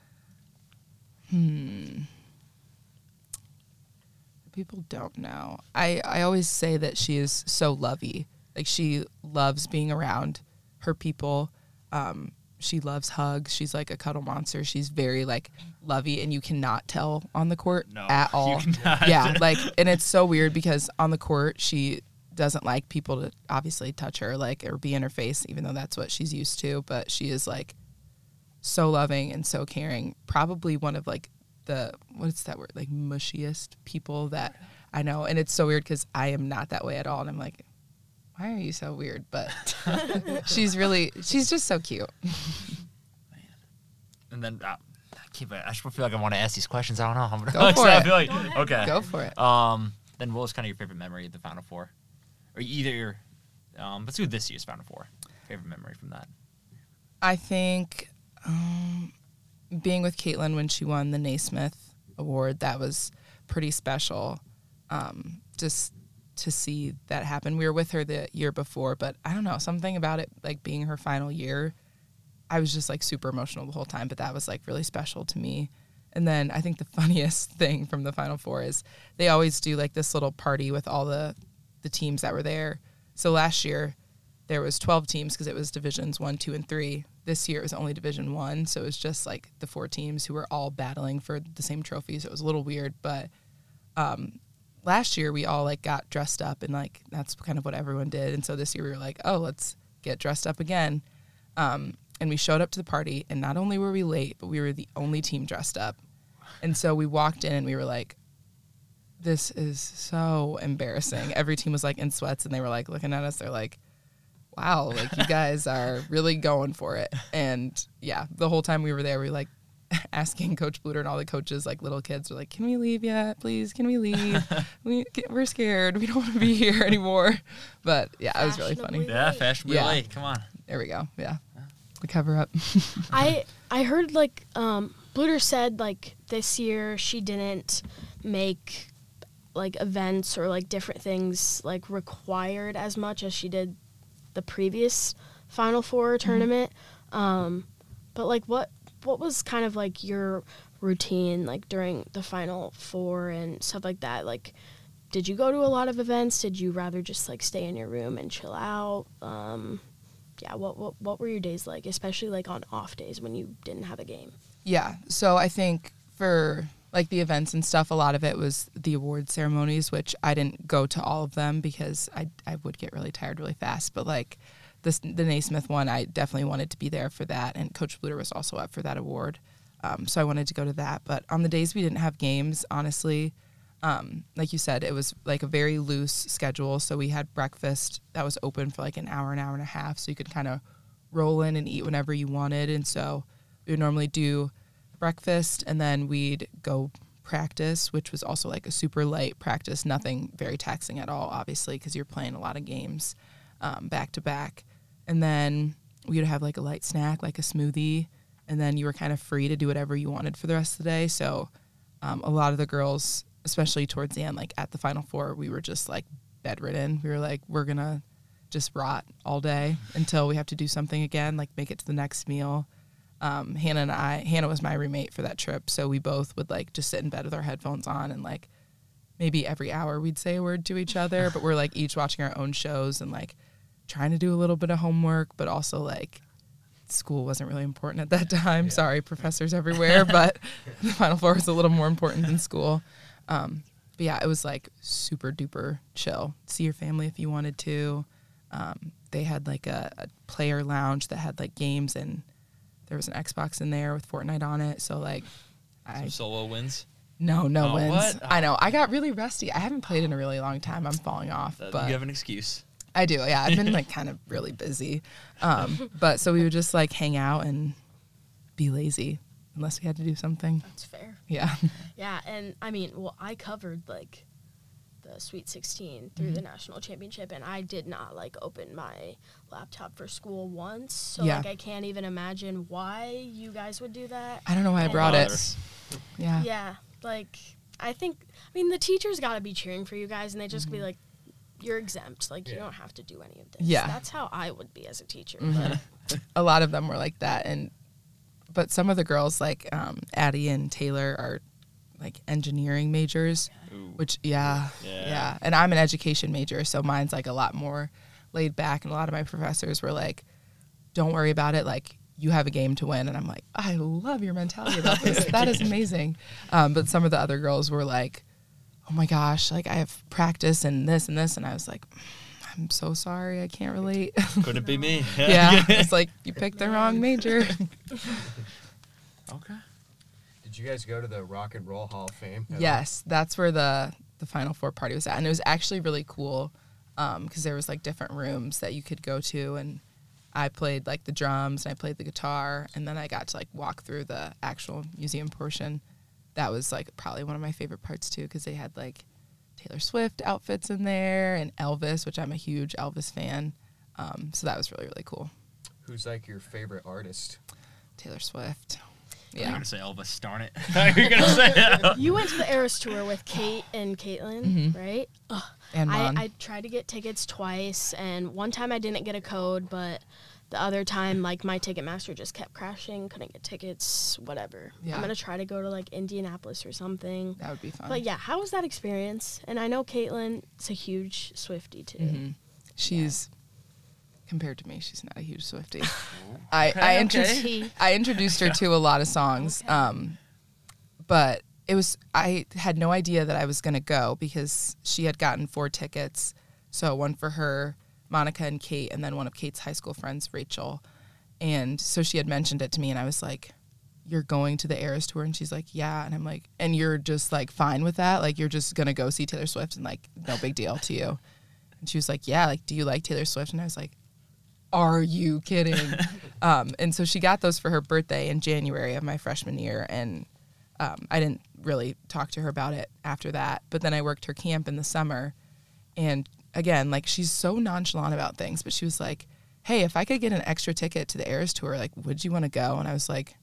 People don't know. I always say that she is so lovey. Like, she loves being around her people. She loves hugs. She's like a cuddle monster. She's very like lovey, and you cannot tell on the court at all. You cannot. Yeah, like, and it's so weird because on the court she doesn't like people to obviously touch her, like, or be in her face, even though that's what she's used to. But she is like so loving and so caring. Probably one of like the, what's that word, like mushiest people that I know. And it's so weird because I am not that way at all. And I'm like, why are you so weird? But she's just so cute. And then I just feel like I want to ask these questions. I don't know. I'm Go gonna for I it. feel like, Go ahead. okay. Go for it. Then what was kind of your favorite memory of the Final Four? Or either, let's do this year's Final Four. Favorite memory from that. I think being with Caitlin when she won the Naismith Award, that was pretty special. Just to see that happen. We were with her the year before, but I don't know, something about it, like being her final year, I was just like super emotional the whole time, but that was like really special to me. And then I think the funniest thing from the Final Four is they always do like this little party with all the teams that were there. So last year there was 12 teams because it was divisions 1, 2, and 3. This year it was only division 1. So it was just like the 4 teams who were all battling for the same trophy. So it was a little weird, but last year we all like got dressed up, and like that's kind of what everyone did. And so this year we were like, oh, let's get dressed up again. And we showed up to the party, and not only were we late, but we were the only team dressed up. And so we walked in and we were like, this is so embarrassing. Every team was like in sweats, and they were like looking at us. They're like, wow, like you guys are really going for it. And yeah, the whole time we were there, we were like asking Coach Bluter and all the coaches, like little kids, were like, can we leave yet? Please, can we leave? We're scared. We don't want to be here anymore. But yeah, it was really funny. Fashionably Yeah, late. fashionably Yeah. late. Come on. There we go. Yeah. The cover up. I heard like Bluter said like this year she didn't make like events or like different things like required as much as she did the previous Final Four tournament. But like what was kind of like your routine like during the Final Four and stuff like that? Like, did you go to a lot of events? Did you rather just like stay in your room and chill out? Yeah, what were your days like, especially like on off days when you didn't have a game? Yeah. So I think for like the events and stuff, a lot of it was the award ceremonies, which I didn't go to all of them because I would get really tired really fast. But like the Naismith one, I definitely wanted to be there for that. And Coach Bluter was also up for that award. So I wanted to go to that. But on the days we didn't have games, honestly, like you said, it was like a very loose schedule. So we had breakfast that was open for like an hour and a half. So you could kind of roll in and eat whenever you wanted. And so we would normally do breakfast, and then we'd go practice, which was also like a super light practice, nothing very taxing at all, obviously, because you're playing a lot of games back to back. And then we would have like a light snack, like a smoothie, and then you were kind of free to do whatever you wanted for the rest of the day. So a lot of the girls, especially towards the end, like at the Final Four, we were just like bedridden. We were like, we're going to just rot all day until we have to do something again, like make it to the next meal. Hannah was my roommate for that trip, so we both would like just sit in bed with our headphones on, and like maybe every hour we'd say a word to each other, but we're like each watching our own shows and like trying to do a little bit of homework, but also like school wasn't really important at that time. Sorry, professors everywhere, but the Final Four was a little more important than school. But yeah, it was like super duper chill. See your family if you wanted to. They had like a player lounge that had like games, and there was an Xbox in there with Fortnite on it. So like, Some solo wins. No Oh, wins. what? I know. I got really rusty. I haven't played in a really long time. I'm falling off. But You have an excuse. I do. Yeah, I've been like kind of really busy. But so we would just like hang out and be lazy unless we had to do something. That's fair. Yeah. Yeah, and I mean, well, I covered like the Sweet 16 through the national championship, and I did not like open my laptop for school once. So Yeah. like I can't even imagine why you guys would do that. I don't know why I brought it. Yeah. Yeah, like I mean the teachers got to be cheering for you guys, and they just be like, you're exempt. Like, you don't have to do any of this. Yeah. That's how I would be as a teacher. A lot of them were like that, but some of the girls like Addie and Taylor are like engineering majors, which yeah, and I'm an education major, so mine's like a lot more laid back, and a lot of my professors were like, don't worry about it, like you have a game to win. And I'm like, I love your mentality about this. That is amazing. But some of the other girls were like, oh my gosh, like I have practice and this, and I was like, I'm so sorry, I can't relate. Couldn't be me. Yeah, it's like you picked the wrong major. Okay. Did you guys go to the Rock and Roll Hall of Fame? Yes, that's where the Final Four party was at, and it was actually really cool because there was like different rooms that you could go to, and I played like the drums and I played the guitar, and then I got to like walk through the actual museum portion. That was like probably one of my favorite parts too, because they had like Taylor Swift outfits in there and Elvis, which I'm a huge Elvis fan. So that was really, really cool. Who's like your favorite artist? Taylor Swift. You're Yeah. gonna say Elvis, darn it. You're gonna say that. You went to the Eras tour with Kate and Caitlin, right? Ugh. And Mon. I tried to get tickets twice, and one time I didn't get a code, but the other time, like, my Ticketmaster just kept crashing, couldn't get tickets, whatever. Yeah. I'm going to try to go to, like, Indianapolis or something. That would be fun. But, yeah, how was that experience? And I know Caitlin is a huge Swiftie, too. Mm-hmm. She's, compared to me, she's not a huge Swiftie. I introduced her to a lot of songs, but I had no idea that I was going to go because she had gotten 4 tickets. So one for her, Monica and Kate, and then one of Kate's high school friends, Rachel. And so she had mentioned it to me, and I was like, you're going to the Eras tour? And she's like, yeah. And I'm like, and you're just like fine with that? Like, you're just going to go see Taylor Swift and like, no big deal to you? And she was like, yeah, like, do you like Taylor Swift? And I was like, are you kidding? And so she got those for her birthday in January of my freshman year. And I didn't really talk to her about it after that. But then I worked her camp in the summer. And again, like, she's so nonchalant about things, but she was like, hey, if I could get an extra ticket to the Eras tour, like, would you want to go? And I was like,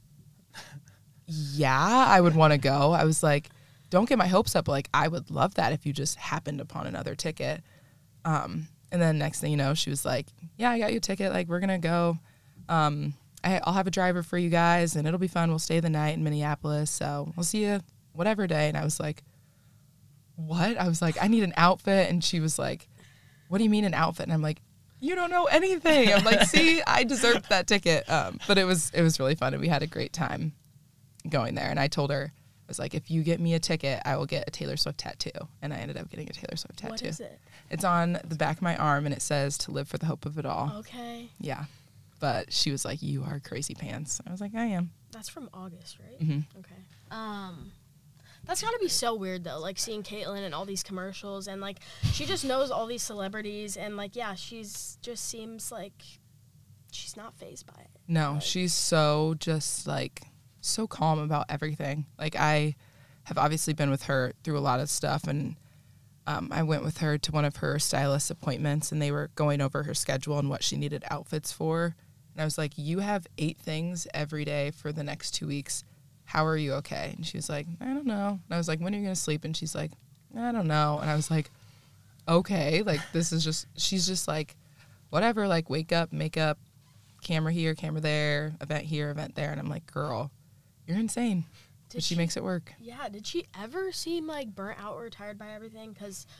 yeah, I would want to go. I was like, don't get my hopes up. Like, I would love that if you just happened upon another ticket. And then next thing you know, she was like, yeah, I got you a ticket. Like, we're going to go. I'll have a driver for you guys, and it'll be fun. We'll stay the night in Minneapolis. So we'll see you whatever day. And I was like, what? I was like, I need an outfit. And she was like, what do you mean an outfit? And I'm like, you don't know anything. I'm like, see, I deserved that ticket. But it was really fun, and we had a great time going there. And I told her, I was like, if you get me a ticket, I will get a Taylor Swift tattoo. And I ended up getting a Taylor Swift tattoo. What is it? It's on the back of my arm, and it says, to live for the hope of it all. Okay. Yeah. But she was like, you are crazy pants. I was like, I am. That's from August, right? Mm-hmm. Okay. That's gotta be so weird though, like seeing Caitlyn and all these commercials, and like she just knows all these celebrities, and like she's just seems like she's not fazed by it. No, she's so just like so calm about everything. Like, I have obviously been with her through a lot of stuff, and I went with her to one of her stylist appointments, and they were going over her schedule and what she needed outfits for. And I was like, you have 8 things every day for the next 2 weeks. How are you okay? And she was like, I don't know. And I was like, when are you going to sleep? And she's like, I don't know. And I was like, okay, like, this is just, she's just like, whatever, like, wake up, makeup, camera here, camera there, event here, event there. And I'm like, girl, you're insane. But she makes it work. Yeah, did she ever seem like burnt out or tired by everything? Because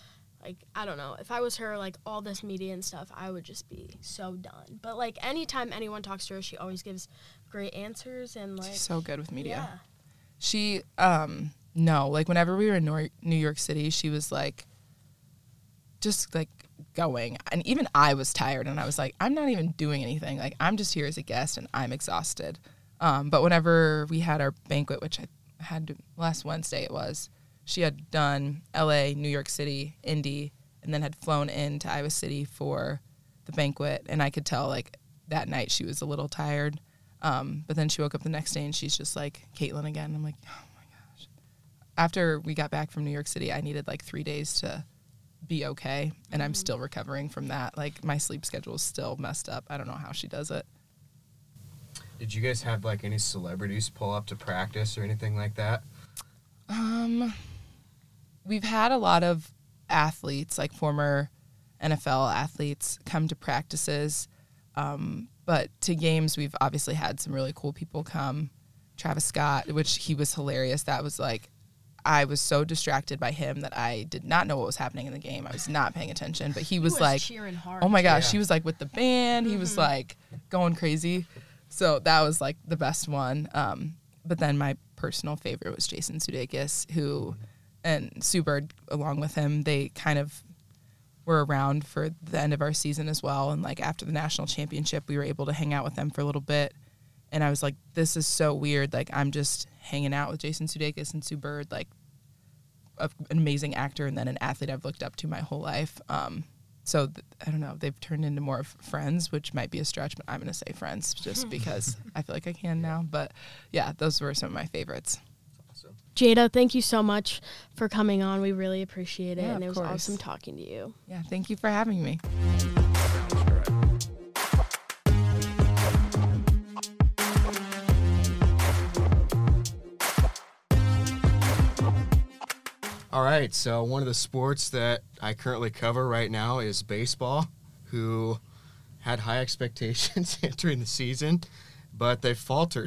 Like, I don't know. If I was her, like, all this media and stuff, I would just be so done. But, like, anytime anyone talks to her, she always gives great answers and, like... She's so good with media. Yeah. She, no, like, whenever we were in New York City, she was, like, just, like, going. And even I was tired, and I was like, I'm not even doing anything. Like, I'm just here as a guest, and I'm exhausted. But whenever we had our banquet, which I had last Wednesday it was, she had done L.A., New York City, Indy, and then had flown into Iowa City for the banquet. And I could tell, like, that night she was a little tired. But then she woke up the next day, and she's just like, Caitlin again. I'm like, oh, my gosh. After we got back from New York City, I needed, like, 3 days to be okay. And I'm still recovering from that. Like, my sleep schedule is still messed up. I don't know how she does it. Did you guys have, like, any celebrities pull up to practice or anything like that? We've had a lot of athletes, like former NFL athletes, come to practices. But to games, we've obviously had some really cool people come. Travis Scott, which he was hilarious. That was like, I was so distracted by him that I did not know what was happening in the game. I was not paying attention. But he was like, cheering hard. oh my gosh, Yeah. he was like with the band. He was like going crazy. So that was like the best one. But then my personal favorite was Jason Sudeikis, who, and Sue Bird along with him, they kind of were around for the end of our season as well. And like after the national championship, we were able to hang out with them for a little bit. And I was like, this is so weird. Like, I'm just hanging out with Jason Sudeikis and Sue Bird, like an amazing actor and then an athlete I've looked up to my whole life. So I don't know, they've turned into more of friends, which might be a stretch, but I'm going to say friends just because I feel like I can now. But yeah, those were some of my favorites. Awesome. Jada, thank you so much for coming on. We really appreciate it, Yeah, and it of was course. awesome talking to you. Yeah, thank you for having me. All right, so one of the sports that I currently cover right now is baseball, who had high expectations entering the season, but they faltered.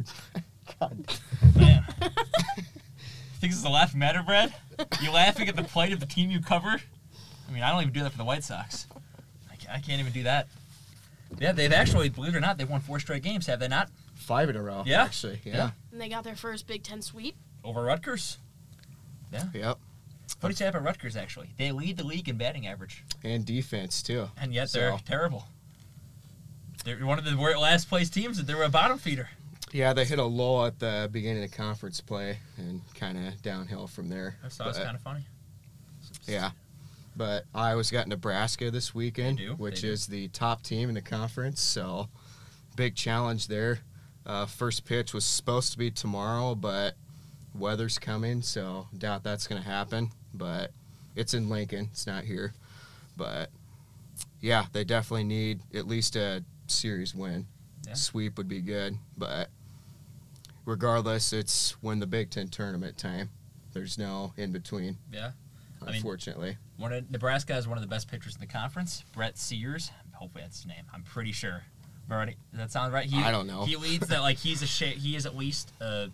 Man. Think this is a laughing matter, Brad? You laughing at the plight of the team you cover? I mean, I don't even do that for the White Sox. I can't even do that. Yeah, they've actually, believe it or not, they've won 4 straight games, have they not? 5 in a row, Yeah. actually. Yeah. Yeah. And they got their first Big Ten sweep. Over Rutgers. Yep. Funny stat about Rutgers, actually. They lead the league in batting average, And defense, too. and yet they're So- terrible. They're one of the last place teams, and they were a bottom feeder. Yeah, they hit a lull at the beginning of conference play and kind of downhill from there. I thought it was But- kind of funny. Yeah. But Iowa's got Nebraska this weekend, They do, which they do. is the top team in the conference. So, big challenge there. First pitch was supposed to be tomorrow, but weather's coming, so doubt that's going to happen. But it's in Lincoln. It's not here. But, yeah, they definitely need at least a series win. Yeah. Sweep would be good. But regardless, it's when the Big Ten tournament time. There's no in-between, Yeah. I mean, unfortunately. Nebraska has one of the best pitchers in the conference, Brett Sears. Hopefully that's his name. I'm pretty sure. Does that sound right? I don't know. He leads that like he is at least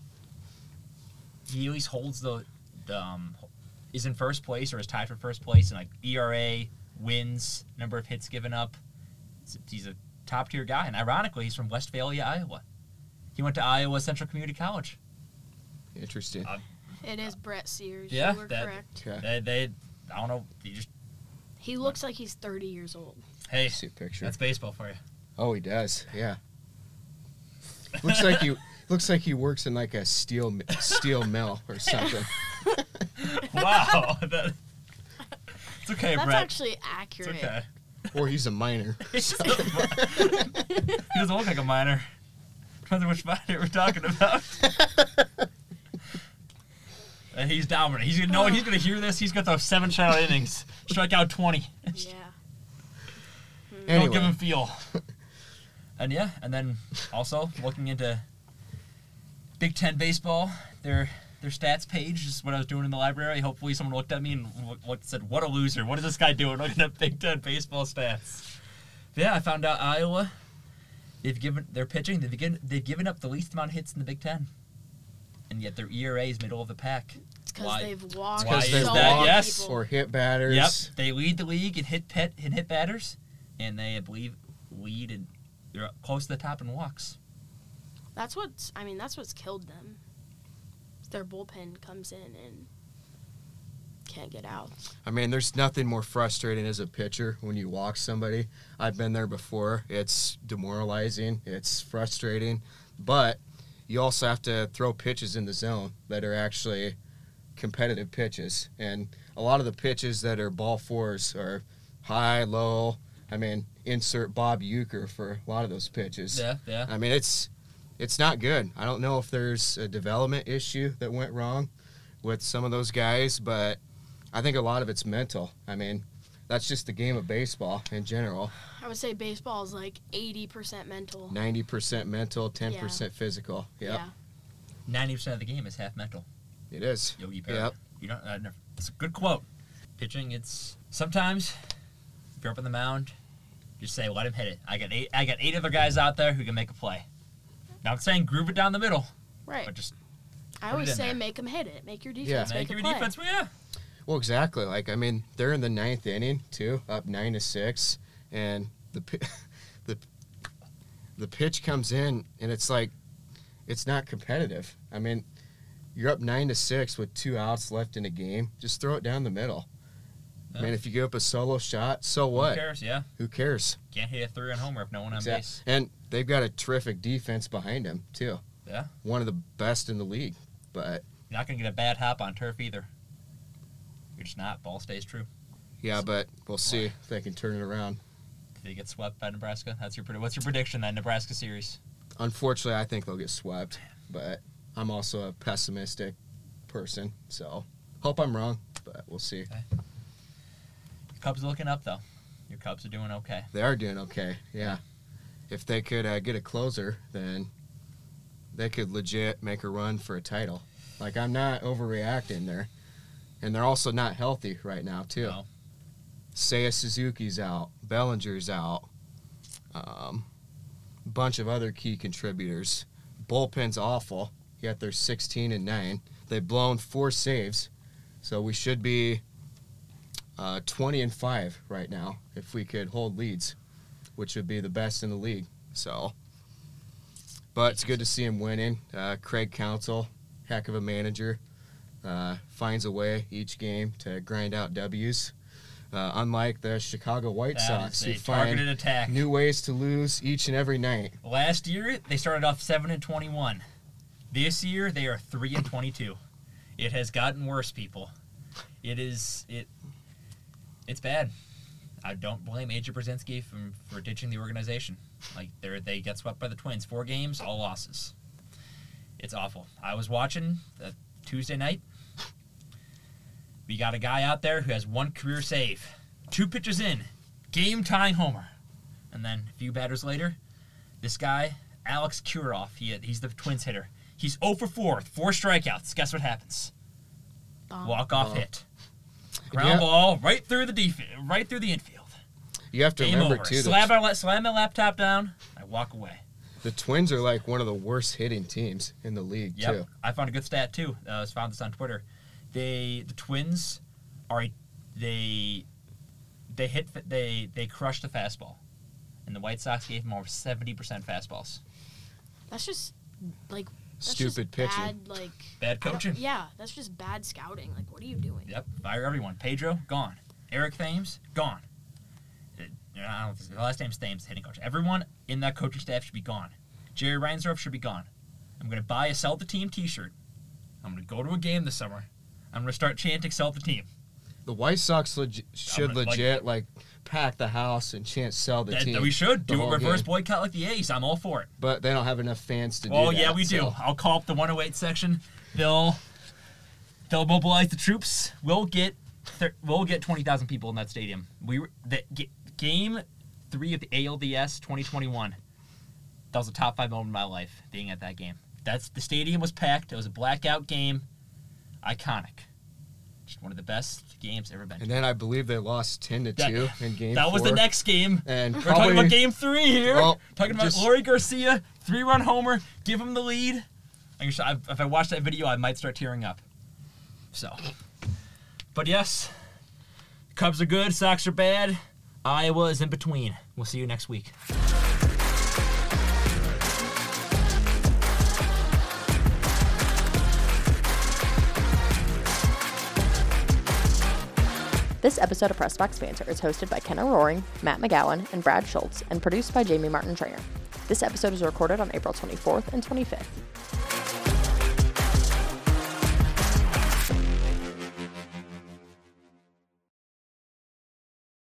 he at least holds the is in first place or is tied for first place in like ERA, wins, number of hits given up. He's a top tier guy, and ironically, he's from Westphalia, Iowa. He went to Iowa Central Community College. Interesting. It is Brett Sears. Yeah, You were that- correct. Okay. They I don't know. He looks like he's 30 years old. Hey, See a picture. that's baseball for you. Oh, he does. Yeah. Looks like he works in like a steel mill or something. Wow. It's okay, That's Brett. actually It's accurate. okay. Or he's a miner. He doesn't look like a miner. Depends on which miner we're talking about. And he's dominant. He's gonna hear this. He's got those 7 shutout innings. Strike out 20. Yeah. Don't give Anyway, him feel. And yeah, and then also looking into Big Ten baseball, their stats page is what I was doing in the library. Hopefully someone looked at me and said, "What a loser! What is this guy doing looking at Big Ten baseball stats?" But yeah, I found out Iowa. They've given up the least amount of hits in the Big Ten, and yet their ERA is middle of the pack. because Why? they've walked Why Because is they so that? many Yes. people. or hit batters. Yep, they lead the league in hit batters, and they, I believe, lead and they're close to the top in walks. That's what's killed them. Their bullpen comes in and can't get out. I mean, there's nothing more frustrating as a pitcher when you walk somebody. I've been there before. It's demoralizing. It's frustrating. But you also have to throw pitches in the zone that are actually competitive pitches. And a lot of the pitches that are ball fours are high, low. I mean, insert Bob Uecker for a lot of those pitches. Yeah. I mean, it's not good. I don't know if there's a development issue that went wrong with some of those guys, but I think a lot of it's mental. I mean, that's just the game of baseball in general. I would say baseball is like 80% mental. 90% mental, 10% physical. Yep, Yeah. 90% of the game is half mental. it is. Yogi Berra. Yep. You don't. It's a good quote. Pitching, it's sometimes if you're up on the mound, just say let him hit it. I got eight other guys out there who can make a play. Now I'm saying groove it down the middle, Right. but just I put it always in say there. make them hit it. Make your defense Yeah. make make a your play. defense. Well, yeah. Well, exactly. Like, I mean, they're in the 9th inning, too, up 9-6, and the pitch comes in, and it's like, it's not competitive. I mean, you're up 9-6 with 2 outs left in a game. Just throw it down the middle. I mean, if you give up a solo shot, so Who what? cares? Yeah. Who cares? Can't hit a 3-run homer if no one on base. And they've got a terrific defense behind them, too. Yeah. One of the best in the league. But, You're not gonna get a bad hop on turf either. You're just not. Ball stays true. yeah, but we'll see if they can turn it around. Did they get swept by Nebraska? What's your prediction that Nebraska series? Unfortunately, I think they'll get swept, but I'm also a pessimistic person, so hope I'm wrong, but we'll see. Cubs are looking up though. Your Cubs are doing okay. They are doing okay, yeah. If they could get a closer, then they could legit make a run for a title. Like, I'm not overreacting there. And they're also not healthy right now, too. No. Seiya Suzuki's out. Bellinger's out. Bunch of other key contributors. Bullpen's awful, yet they're 16-9. They've blown 4 saves, so we should be 20-5 right now if we could hold leads, which would be the best in the league. So, but it's good to see him winning. Craig Counsell, heck of a manager, finds a way each game to grind out W's. Unlike the Chicago White That Sox, is who a targeted find attack. new ways to lose each and every night. Last year they started off 7-21. This year they are 3-22. It has gotten worse, people. It's bad. I don't blame AJ Brzezinski for ditching the organization. Like they got swept by the Twins. 4 games, all losses. It's awful. I was watching Tuesday night. We got a guy out there who has 1 career save. 2 pitches in, game-tying homer. And then a few batters later, this guy, Alex Kuroff, he's the Twins hitter. He's 0 for 4, 4 strikeouts. Guess what happens? Bomb. Walk-off hit. Yeah. Ground ball right through the infield. You have to Game remember, over. too, Slam my laptop down. I walk away. the Twins are like one of the worst hitting teams in the league, Yep. too. I found a good stat too. I found this on Twitter. The Twins are they crush the fastball, and the White Sox gave them over 70% fastballs. That's just like Stupid pitching. Bad coaching. Yeah, that's just bad scouting. Like, what are you doing? Yep. Fire everyone. Pedro gone. Eric Thames gone. I don't know if the last name's Thames, the hitting coach. Everyone in that coaching staff should be gone. Jerry Reinsdorf should be gone. I'm going to buy a Sell the Team T-shirt. I'm going to go to a game this summer. I'm going to start chanting Sell the Team. The White Sox should like- legit pack the house and chant sell the team. We should the do a whole reverse game. boycott like the A's. I'm all for it. But they don't have enough fans to do that. Oh yeah, we do. so- I'll call up the 108 section. They'll mobilize the troops. We'll get 20,000 people in that stadium. Game 3 of the ALDS 2021. That was a top 5 moment of my life, being at that game. The stadium was packed. It was a blackout game. Iconic. Just one of the best games ever been. And then I believe they lost 10-2 in game 4. That was the next game. And We're probably, talking about game 3 here. Well, talking about just- Lori Garcia, 3-run homer, give him the lead. If I watch that video, I might start tearing up. So, but yes, Cubs are good, Sox are bad. Iowa is in between. We'll see you next week. This episode of Press Box Banter is hosted by Kenna Roaring, Matt McGowan, and Brad Schultz, and produced by Jamie Martin Trainer. This episode was recorded on April 24th and 25th.